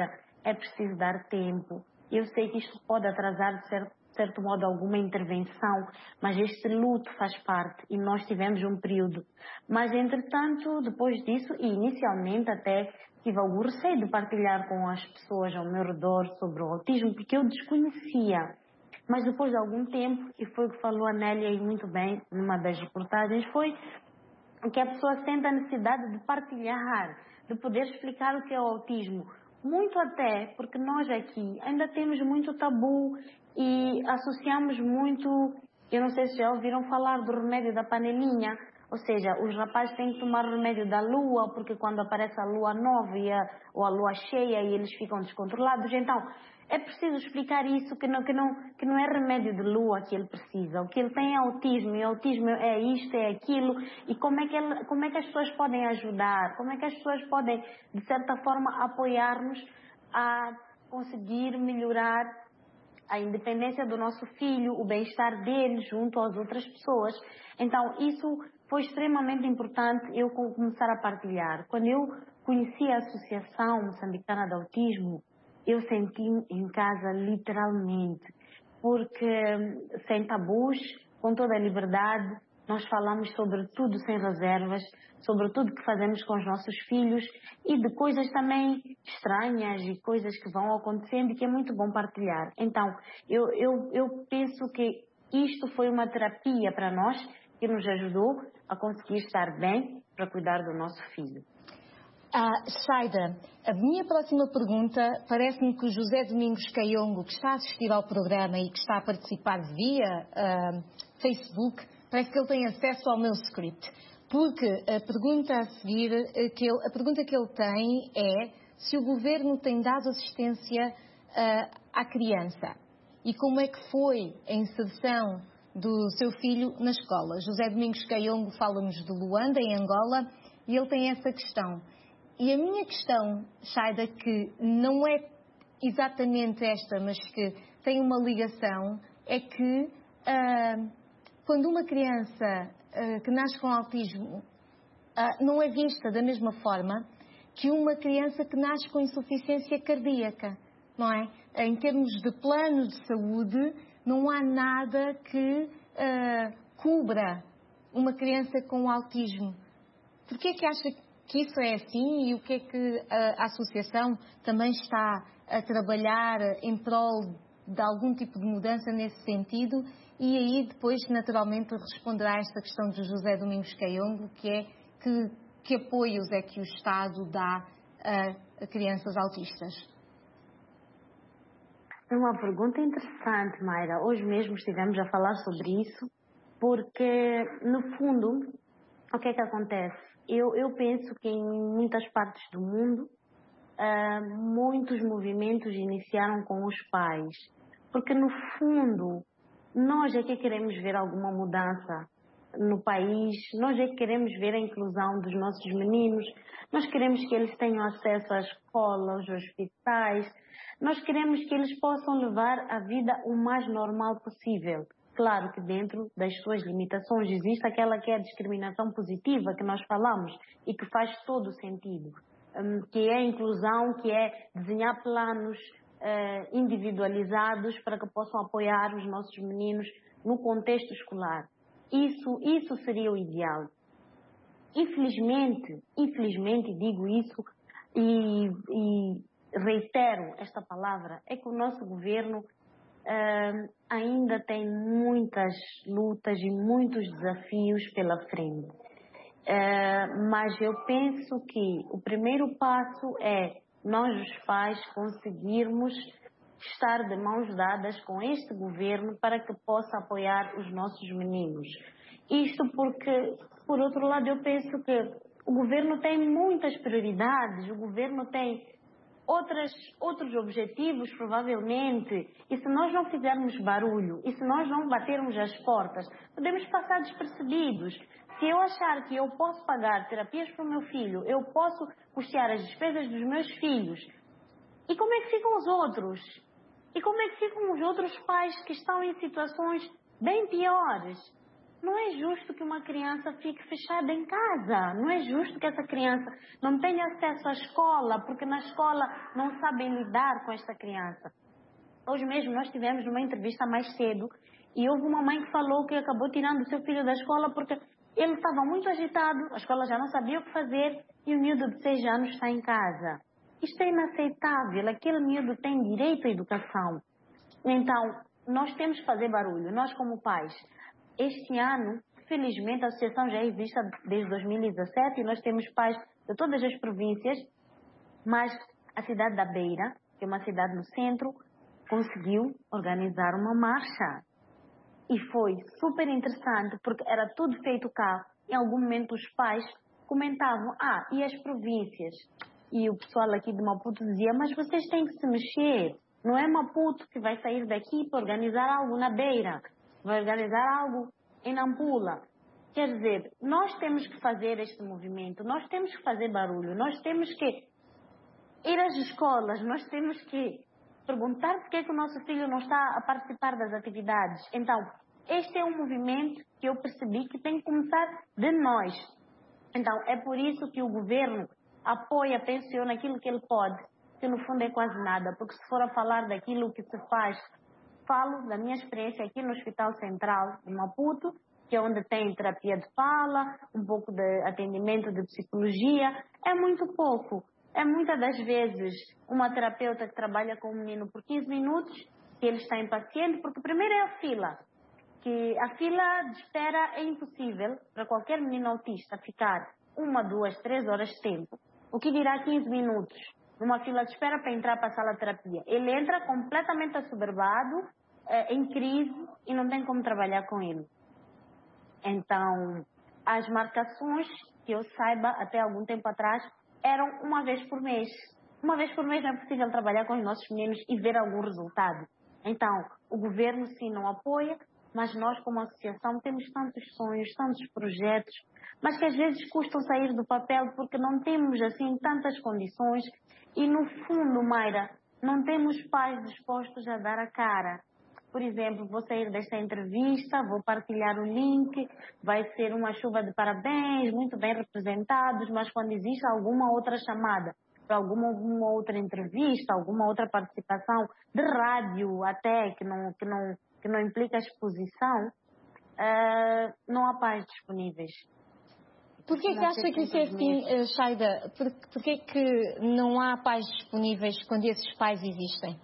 é preciso dar tempo. Eu sei que isto pode atrasar, de certo, de certo modo, alguma intervenção, mas este luto faz parte e nós tivemos um período. Mas, entretanto, depois disso, e inicialmente até tive algum receio de partilhar com as pessoas ao meu redor sobre o autismo, porque eu desconhecia. Mas depois de algum tempo, e foi o que falou a Nélia e muito bem numa das reportagens, foi que a pessoa sente a necessidade de partilhar, de poder explicar o que é o autismo. Muito até porque nós aqui ainda temos muito tabu e associamos muito, eu não sei se já ouviram falar do remédio da panelinha, ou seja, os rapazes têm que tomar o remédio da lua, porque quando aparece a lua nova e a, ou a lua cheia e eles ficam descontrolados. Então, é preciso explicar isso, que não, que, não, que não é remédio de lua que ele precisa. O que ele tem é autismo, e autismo é isto, é aquilo. E como é, que ele, como é que as pessoas podem ajudar? Como é que as pessoas podem, de certa forma, apoiar-nos a conseguir melhorar a independência do nosso filho, o bem-estar dele junto às outras pessoas. Então, isso foi extremamente importante eu começar a partilhar. Quando eu conheci a Associação Moçambicana de Autismo, eu senti-me em casa literalmente, porque sem tabus, com toda a liberdade, nós falamos sobre tudo sem reservas, sobre tudo que fazemos com os nossos filhos e de coisas também estranhas e coisas que vão acontecendo e que é muito bom partilhar. Então, eu, eu, eu penso que isto foi uma terapia para nós que nos ajudou a conseguir estar bem para cuidar do nosso filho. Ah, Shaida, a minha próxima pergunta, parece-me que o José Domingos Caiongo, que está a assistir ao programa e que está a participar via ah, Facebook, parece que ele tem acesso ao meu script. Porque a pergunta a seguir, que ele, a pergunta que ele tem é se o governo tem dado assistência ah, à criança e como é que foi a inserção do seu filho na escola. José Domingos Caiongo fala-nos de Luanda, em Angola, e ele tem essa questão. E a minha questão, Shaida, que não é exatamente esta, mas que tem uma ligação, é que ah, quando uma criança ah, que nasce com autismo ah, não é vista da mesma forma que uma criança que nasce com insuficiência cardíaca, não é? Em termos de plano de saúde, não há nada que ah, cubra uma criança com autismo. Por que é que acha que isso é assim e o que é que a associação também está a trabalhar em prol de algum tipo de mudança nesse sentido? E aí depois, naturalmente, responderá a esta questão de José Domingos Caiongo, que é que, que apoios é que o Estado dá a, a crianças autistas? É uma pergunta interessante, Mayra. Hoje mesmo estivemos a falar sobre isso, porque, no fundo, o que é que acontece? Eu, eu penso que em muitas partes do mundo, uh, muitos movimentos iniciaram com os pais. Porque, no fundo, nós é que queremos ver alguma mudança no país, nós é que queremos ver a inclusão dos nossos meninos, nós queremos que eles tenham acesso à escola, aos hospitais, nós queremos que eles possam levar a vida o mais normal possível. Claro que dentro das suas limitações existe aquela que é a discriminação positiva que nós falamos e que faz todo o sentido, que é a inclusão, que é desenhar planos eh, individualizados para que possam apoiar os nossos meninos no contexto escolar. Isso, isso seria o ideal. Infelizmente, infelizmente digo isso e, e reitero esta palavra, é que o nosso governo Uh, ainda tem muitas lutas e muitos desafios pela frente. Uh, mas eu penso que o primeiro passo é nós, os pais, conseguirmos estar de mãos dadas com este governo para que possa apoiar os nossos meninos. Isto porque, por outro lado, eu penso que o governo tem muitas prioridades, o governo tem Outras, outros objetivos, provavelmente, e se nós não fizermos barulho, e se nós não batermos as portas, podemos passar despercebidos. Se eu achar que eu posso pagar terapias para o meu filho, eu posso custear as despesas dos meus filhos, e como é que ficam os outros? E como é que ficam os outros pais que estão em situações bem piores? Não é justo que uma criança fique fechada em casa. Não é justo que essa criança não tenha acesso à escola, porque na escola não sabem lidar com esta criança. Hoje mesmo nós tivemos uma entrevista mais cedo e houve uma mãe que falou que acabou tirando o seu filho da escola porque ele estava muito agitado, a escola já não sabia o que fazer e o miúdo de seis anos está em casa. Isto é inaceitável. Aquele miúdo tem direito à educação. Então, nós temos que fazer barulho, nós como pais. Este ano, felizmente, a associação já existe desde dois mil e dezassete e nós temos pais de todas as províncias, mas a cidade da Beira, que é uma cidade no centro, conseguiu organizar uma marcha. E foi super interessante, porque era tudo feito cá. Em algum momento os pais comentavam, ah, e as províncias? E o pessoal aqui de Maputo dizia, mas vocês têm que se mexer. Não é Maputo que vai sair daqui para organizar algo na Beira. Vai organizar algo em Nampula. Quer dizer, nós temos que fazer este movimento, nós temos que fazer barulho, nós temos que ir às escolas, nós temos que perguntar por que é que o nosso filho não está a participar das atividades. Então, este é um movimento que eu percebi que tem que começar de nós. Então, é por isso que o governo apoia, pensiona aquilo que ele pode, que no fundo é quase nada, porque se for a falar daquilo que se faz, falo da minha experiência aqui no Hospital Central de Maputo, que é onde tem terapia de fala, um pouco de atendimento de psicologia, é muito pouco. É muitas das vezes uma terapeuta que trabalha com um menino por quinze minutos, que ele está impaciente, porque primeiro é a fila, que a fila de espera é impossível para qualquer menino autista ficar uma, duas, três horas de tempo. O que dirá quinze minutos numa fila de espera para entrar para a sala de terapia? Ele entra completamente assoberbado, eh, em crise, e não tem como trabalhar com ele. Então, as marcações, que eu saiba, até algum tempo atrás, eram uma vez por mês. Uma vez por mês não é possível trabalhar com os nossos meninos e ver algum resultado. Então, o governo sim não apoia, mas nós como associação temos tantos sonhos, tantos projetos, mas que às vezes custam sair do papel porque não temos assim tantas condições e no fundo, Mayra, não temos pais dispostos a dar a cara. Por exemplo, vou sair desta entrevista, vou partilhar o link, vai ser uma chuva de parabéns, muito bem representados, mas quando existe alguma outra chamada, para alguma, alguma outra entrevista, alguma outra participação, de rádio até, que não, que não, que não implica exposição, uh, não há pais disponíveis. Por que é que acha que isso é assim, Shaida? Por, por que é que não há pais disponíveis quando esses pais existem?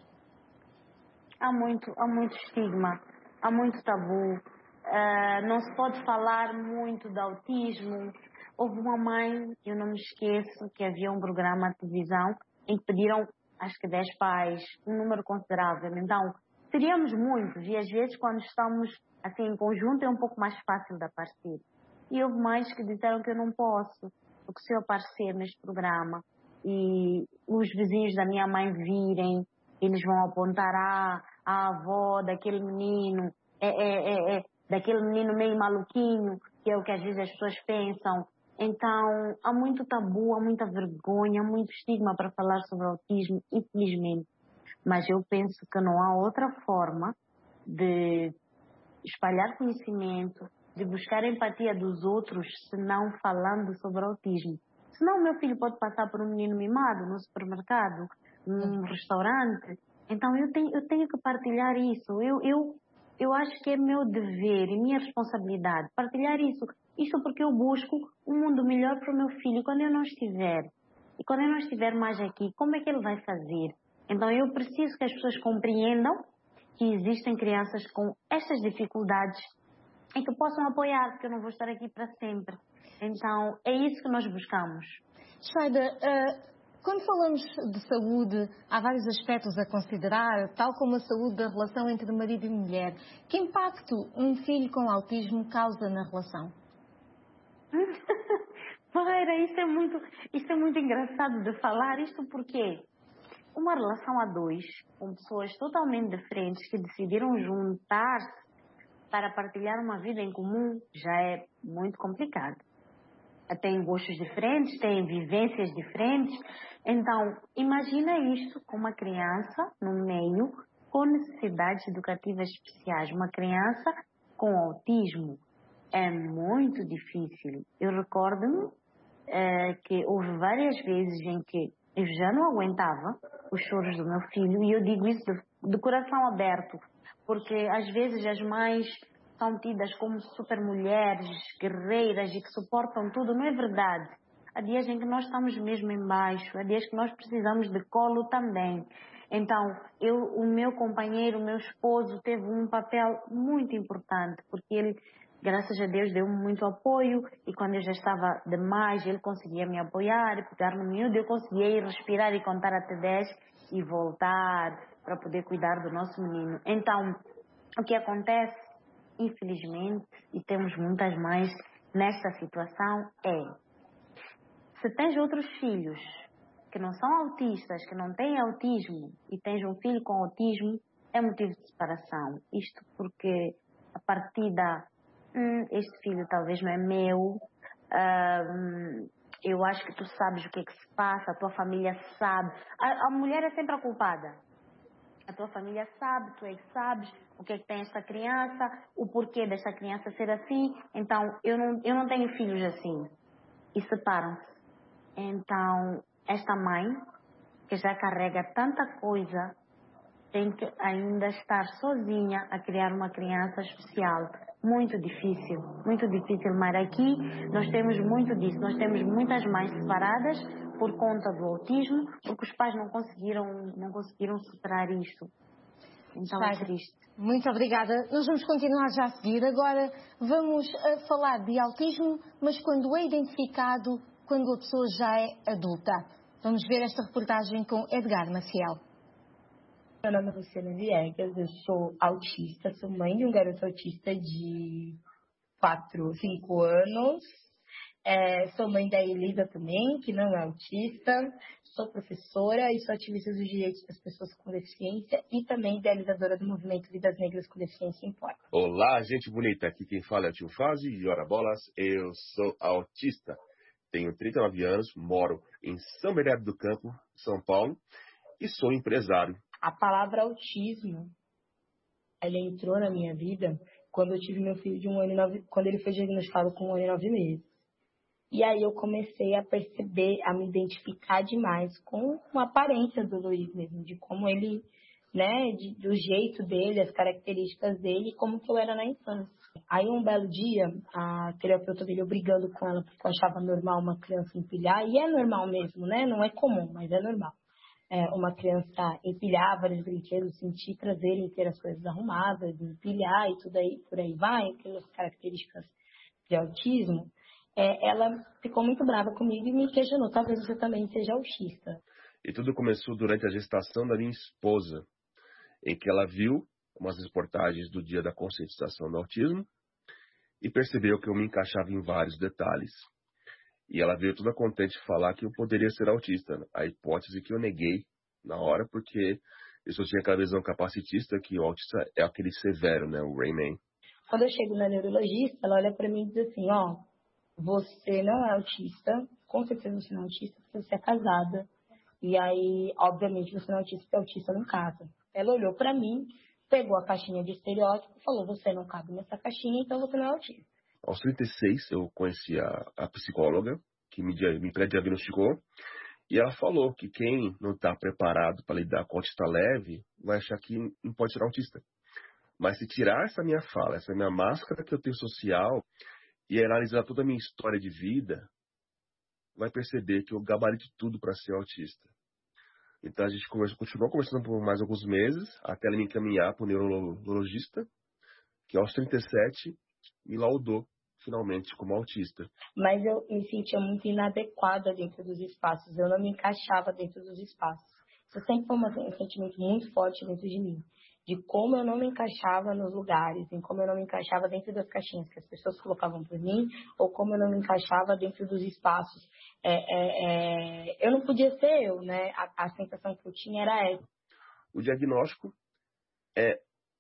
Há muito, há muito estigma, há muito tabu, uh, não se pode falar muito de autismo. Houve uma mãe, eu não me esqueço, que havia um programa de televisão em que pediram, acho que dez pais, um número considerável. Então, seríamos muitos e às vezes quando estamos assim em conjunto é um pouco mais fácil de aparecer. E houve mães que disseram que eu não posso, porque se eu aparecer neste programa e os vizinhos da minha mãe virem, eles vão apontar a, a avó daquele menino, é, é, é, é, daquele menino meio maluquinho, que é o que às vezes as pessoas pensam. Então, há muito tabu, há muita vergonha, há muito estigma para falar sobre autismo, infelizmente. Mas eu penso que não há outra forma de espalhar conhecimento, de buscar a empatia dos outros, senão falando sobre autismo. Senão o meu filho pode passar por um menino mimado no supermercado, num restaurante. Então eu tenho, eu tenho que partilhar isso. Eu, eu, eu acho que é meu dever e minha responsabilidade partilhar isso. Isso porque eu busco um mundo melhor para o meu filho. E quando eu não estiver, e quando eu não estiver mais aqui, como é que ele vai fazer? Então eu preciso que as pessoas compreendam que existem crianças com estas dificuldades e que possam apoiar, porque eu não vou estar aqui para sempre. Então é isso que nós buscamos. Shaida, uh... quando falamos de saúde, há vários aspectos a considerar, tal como a saúde da relação entre marido e mulher. Que impacto um filho com autismo causa na relação? Mayra, isso é muito, isso é muito engraçado de falar. Isto porque uma relação a dois, com pessoas totalmente diferentes que decidiram juntar-se para partilhar uma vida em comum, já é muito complicado. Têm gostos diferentes, têm vivências diferentes. Então, imagina isto com uma criança no meio com necessidades educativas especiais. Uma criança com autismo. é muito difícil. Eu recordo-me uh, que houve várias vezes em que eu já não aguentava os choros do meu filho, e eu digo isso de, de coração aberto, porque às vezes as mães são tidas como super mulheres, guerreiras e que suportam tudo. Não é verdade. Há dias em que nós estamos mesmo em baixo, há dias que nós precisamos de colo também. Então, eu, o meu companheiro, o meu esposo, teve um papel muito importante, porque ele, graças a Deus, deu-me muito apoio, e quando eu já estava demais, ele conseguia me apoiar, pegar no miúdo, eu conseguia ir respirar e contar até dez e voltar para poder cuidar do nosso menino. Então, o que acontece, infelizmente, e temos muitas mães nesta situação, é: se tens outros filhos que não são autistas, que não têm autismo, e tens um filho com autismo, é motivo de separação. Isto porque a partida, hum, este filho talvez não é meu, hum, eu acho que tu sabes o que é que se passa, a tua família sabe. A, a mulher é sempre a culpada. A tua família sabe, tu é que sabes o que é que tem esta criança, o porquê desta criança ser assim. Então, eu não, eu não tenho filhos assim. E separam-se. Então, esta mãe, que já carrega tanta coisa, tem que ainda estar sozinha a criar uma criança especial. Muito difícil, muito difícil. Mas aqui nós temos muito disso. Nós temos muitas mães separadas por conta do autismo, porque os pais não conseguiram, não conseguiram superar isto. Então é triste. Muito obrigada. Nós vamos continuar já a seguir. Agora vamos a falar de autismo, mas quando é identificado, quando a pessoa já é adulta. Vamos ver esta reportagem com Edgar Maciel. Meu nome é Luciana Viegas, eu sou autista, sou mãe de um garoto autista de quatro, cinco anos. É, sou mãe da Elisa também, que não é autista. Sou professora e sou ativista dos direitos das pessoas com deficiência e também idealizadora do movimento Vidas Negras com Deficiência Importa. Olá, gente bonita. Aqui quem fala é o tio Fazio e ora bolas. Eu sou autista. Tenho trinta e nove anos, moro em São Bernardo do Campo, São Paulo, e sou empresário. A palavra autismo, ela entrou na minha vida quando eu tive meu filho de um ano e nove, quando ele foi diagnosticado com um ano e nove meses. E aí eu comecei a perceber, a me identificar demais com a aparência do Luiz mesmo, de como ele, né, de, do jeito dele, as características dele e como que eu era na infância. Aí um belo dia, a terapeuta dele, eu brigando com ela porque eu achava normal uma criança empilhar, e é normal mesmo, né, não é comum, mas é normal. É, uma criança empilhar vários brinquedos, sentir prazer em ter as coisas arrumadas, empilhar e tudo aí, por aí vai, aquelas características de autismo. É, ela ficou muito brava comigo e me questionou, talvez você também seja autista. E tudo começou durante a gestação da minha esposa, em que ela viu umas reportagens do Dia da Conscientização do Autismo e percebeu que eu me encaixava em vários detalhes. E ela veio toda contente falar que eu poderia ser autista, a hipótese que eu neguei na hora, porque eu só tinha aquela visão capacitista que o autista é aquele severo, né, o Rayman. Quando eu chego na neurologista, ela olha para mim e diz assim, ó, você não é autista, com certeza você não é autista, porque você é casada. E aí, obviamente, você não é autista, porque autista não casa. Ela olhou para mim, pegou a caixinha de estereótipo e falou, você não cabe nessa caixinha, então você não é autista. Aos trinta e seis, eu conheci a, a psicóloga, que me, me pré-diagnosticou, e ela falou que quem não está preparado para lidar com autista leve, vai achar que não pode ser autista. Mas se tirar essa minha fala, essa minha máscara que eu tenho social, e analisar toda a minha história de vida, vai perceber que eu gabarito tudo para ser autista. Então a gente conversa, continuou conversando por mais alguns meses, até ela me encaminhar para o neurologista, que aos trinta e sete me laudou finalmente como autista. Mas eu me sentia muito inadequada dentro dos espaços, eu não me encaixava dentro dos espaços. Isso sempre foi um sentimento muito forte dentro de mim, de como eu não me encaixava nos lugares, em como eu não me encaixava dentro das caixinhas que as pessoas colocavam por mim, ou como eu não me encaixava dentro dos espaços. É, é, é, eu não podia ser eu, né? A, a sensação que eu tinha era essa. O diagnóstico é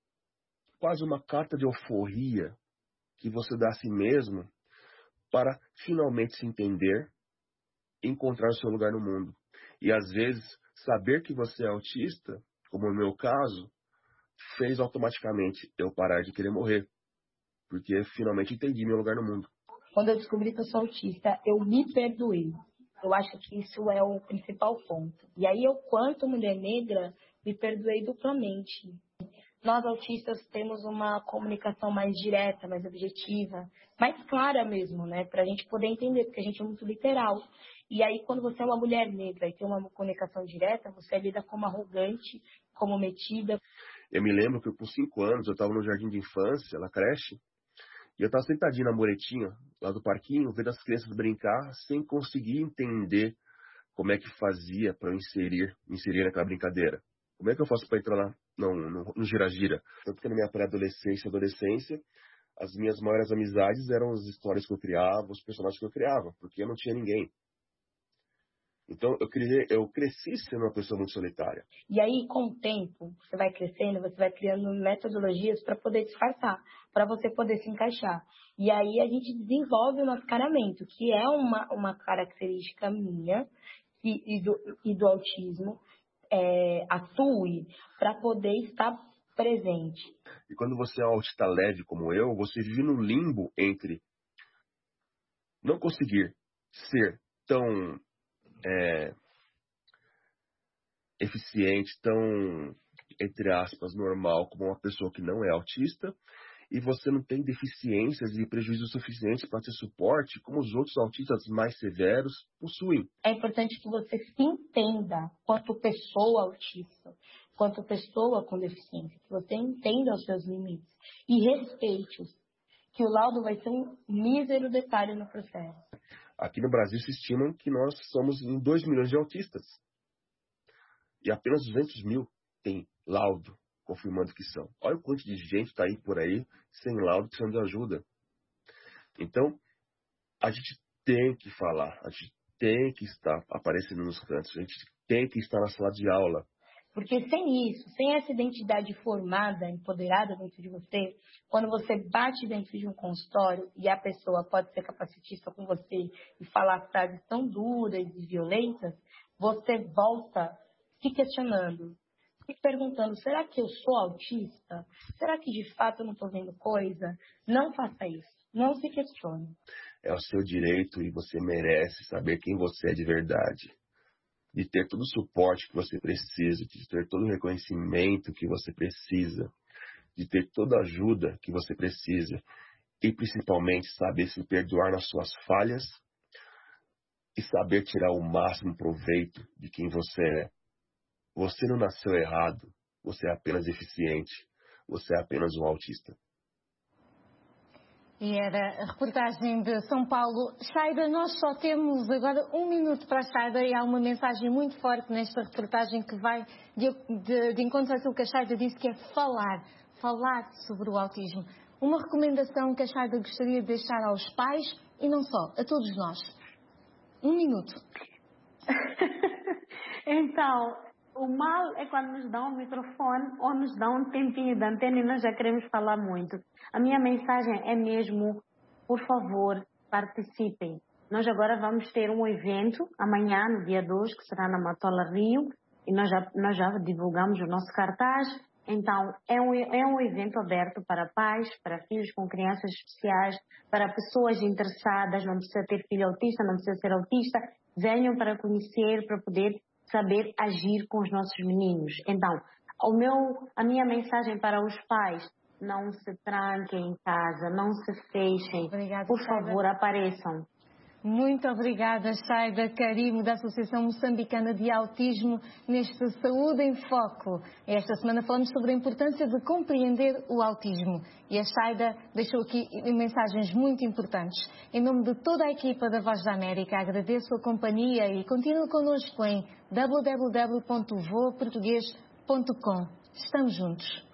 quase uma carta de alforria que você dá a si mesmo para finalmente se entender e encontrar o seu lugar no mundo. E às vezes, saber que você é autista, como no meu caso, fez automaticamente eu parar de querer morrer. porque finalmente entendi meu lugar no mundo. Quando eu descobri que eu sou autista, eu me perdoei. Eu acho que isso é o principal ponto. E aí eu, quanto mulher negra, me perdoei duplamente. Nós autistas temos uma comunicação mais direta, mais objetiva, mais clara mesmo, né? Pra gente poder entender, porque a gente é muito literal. E aí, quando você é uma mulher negra e tem uma comunicação direta, você lida como arrogante, como metida. Eu me lembro que com cinco anos eu estava no jardim de infância, na creche, e eu estava sentadinho na muretinha, lá do parquinho, vendo as crianças brincar, sem conseguir entender como é que fazia para eu inserir, inserir naquela brincadeira. Como é que eu faço para entrar lá no, no, no gira-gira? Tanto que na minha pré-adolescência e adolescência, as minhas maiores amizades eram as histórias que eu criava, os personagens que eu criava, porque eu não tinha ninguém. Então, eu, criei, eu cresci sendo uma pessoa muito solitária. E aí, com o tempo, você vai crescendo, você vai criando metodologias para poder disfarçar, para você poder se encaixar. E aí, a gente desenvolve o mascaramento, que é uma, uma característica minha e, e, do, e do autismo, é, atue para poder estar presente. E quando você é um autista leve como eu, você vive no limbo entre não conseguir ser tão... É, eficiente, tão, entre aspas, normal como uma pessoa que não é autista, e você não tem deficiências e prejuízos suficientes para ter suporte como os outros autistas mais severos possuem. É importante que você se entenda quanto pessoa autista, quanto pessoa com deficiência, que você entenda os seus limites e respeite-os, que o laudo vai ser um mísero detalhe no processo. Aqui no Brasil se estima que nós somos em dois milhões de autistas. E apenas duzentos mil têm laudo confirmando que são. Olha o quanto de gente está aí por aí sem laudo, precisando de ajuda. Então, a gente tem que falar, a gente tem que estar aparecendo nos cantos, a gente tem que estar na sala de aula. Porque sem isso, sem essa identidade formada, empoderada dentro de você, quando você bate dentro de um consultório e a pessoa pode ser capacitista com você e falar frases tão duras e violentas, você volta se questionando, se perguntando, será que eu sou autista? Será que de fato eu não estou vendo coisa? Não faça isso, não se questione. É o seu direito e você merece saber quem você é de verdade. De ter todo o suporte que você precisa, de ter todo o reconhecimento que você precisa, de ter toda a ajuda que você precisa e principalmente saber se perdoar nas suas falhas e saber tirar o máximo proveito de quem você é. Você não nasceu errado, você é apenas deficiente, você é apenas um autista. E era a reportagem de São Paulo. Shaida, nós só temos agora um minuto para a Shaida e há uma mensagem muito forte nesta reportagem que vai de, de, de encontro àquilo que a Shaida disse, que é falar, falar sobre o autismo. Uma recomendação que a Shaida gostaria de deixar aos pais e não só, a todos nós. Um minuto. Então, o mal é quando nos dão um microfone ou nos dão um tempinho de antena e nós já queremos falar muito. A minha mensagem é mesmo, por favor, participem. Nós agora vamos ter um evento amanhã, no dia dois, que será na Matola Rio, e nós já, nós já divulgamos o nosso cartaz. Então, é um, é um evento aberto para pais, para filhos com crianças especiais, para pessoas interessadas, não precisa ter filho autista, não precisa ser autista, venham para conhecer, para poder saber agir com os nossos meninos. Então, o meu, a minha mensagem para os pais, não se tranquem em casa, não se fechem. Obrigada, por Shaida. favor, apareçam. Muito obrigada, Shaida Karimo, da Associação Moçambicana de Autismo, neste Saúde em Foco. Esta semana falamos sobre a importância de compreender o autismo. E a Shaida deixou aqui mensagens muito importantes. Em nome de toda a equipa da Voz da América, agradeço a companhia e continue connosco em w w w ponto voa português ponto com. Estamos juntos.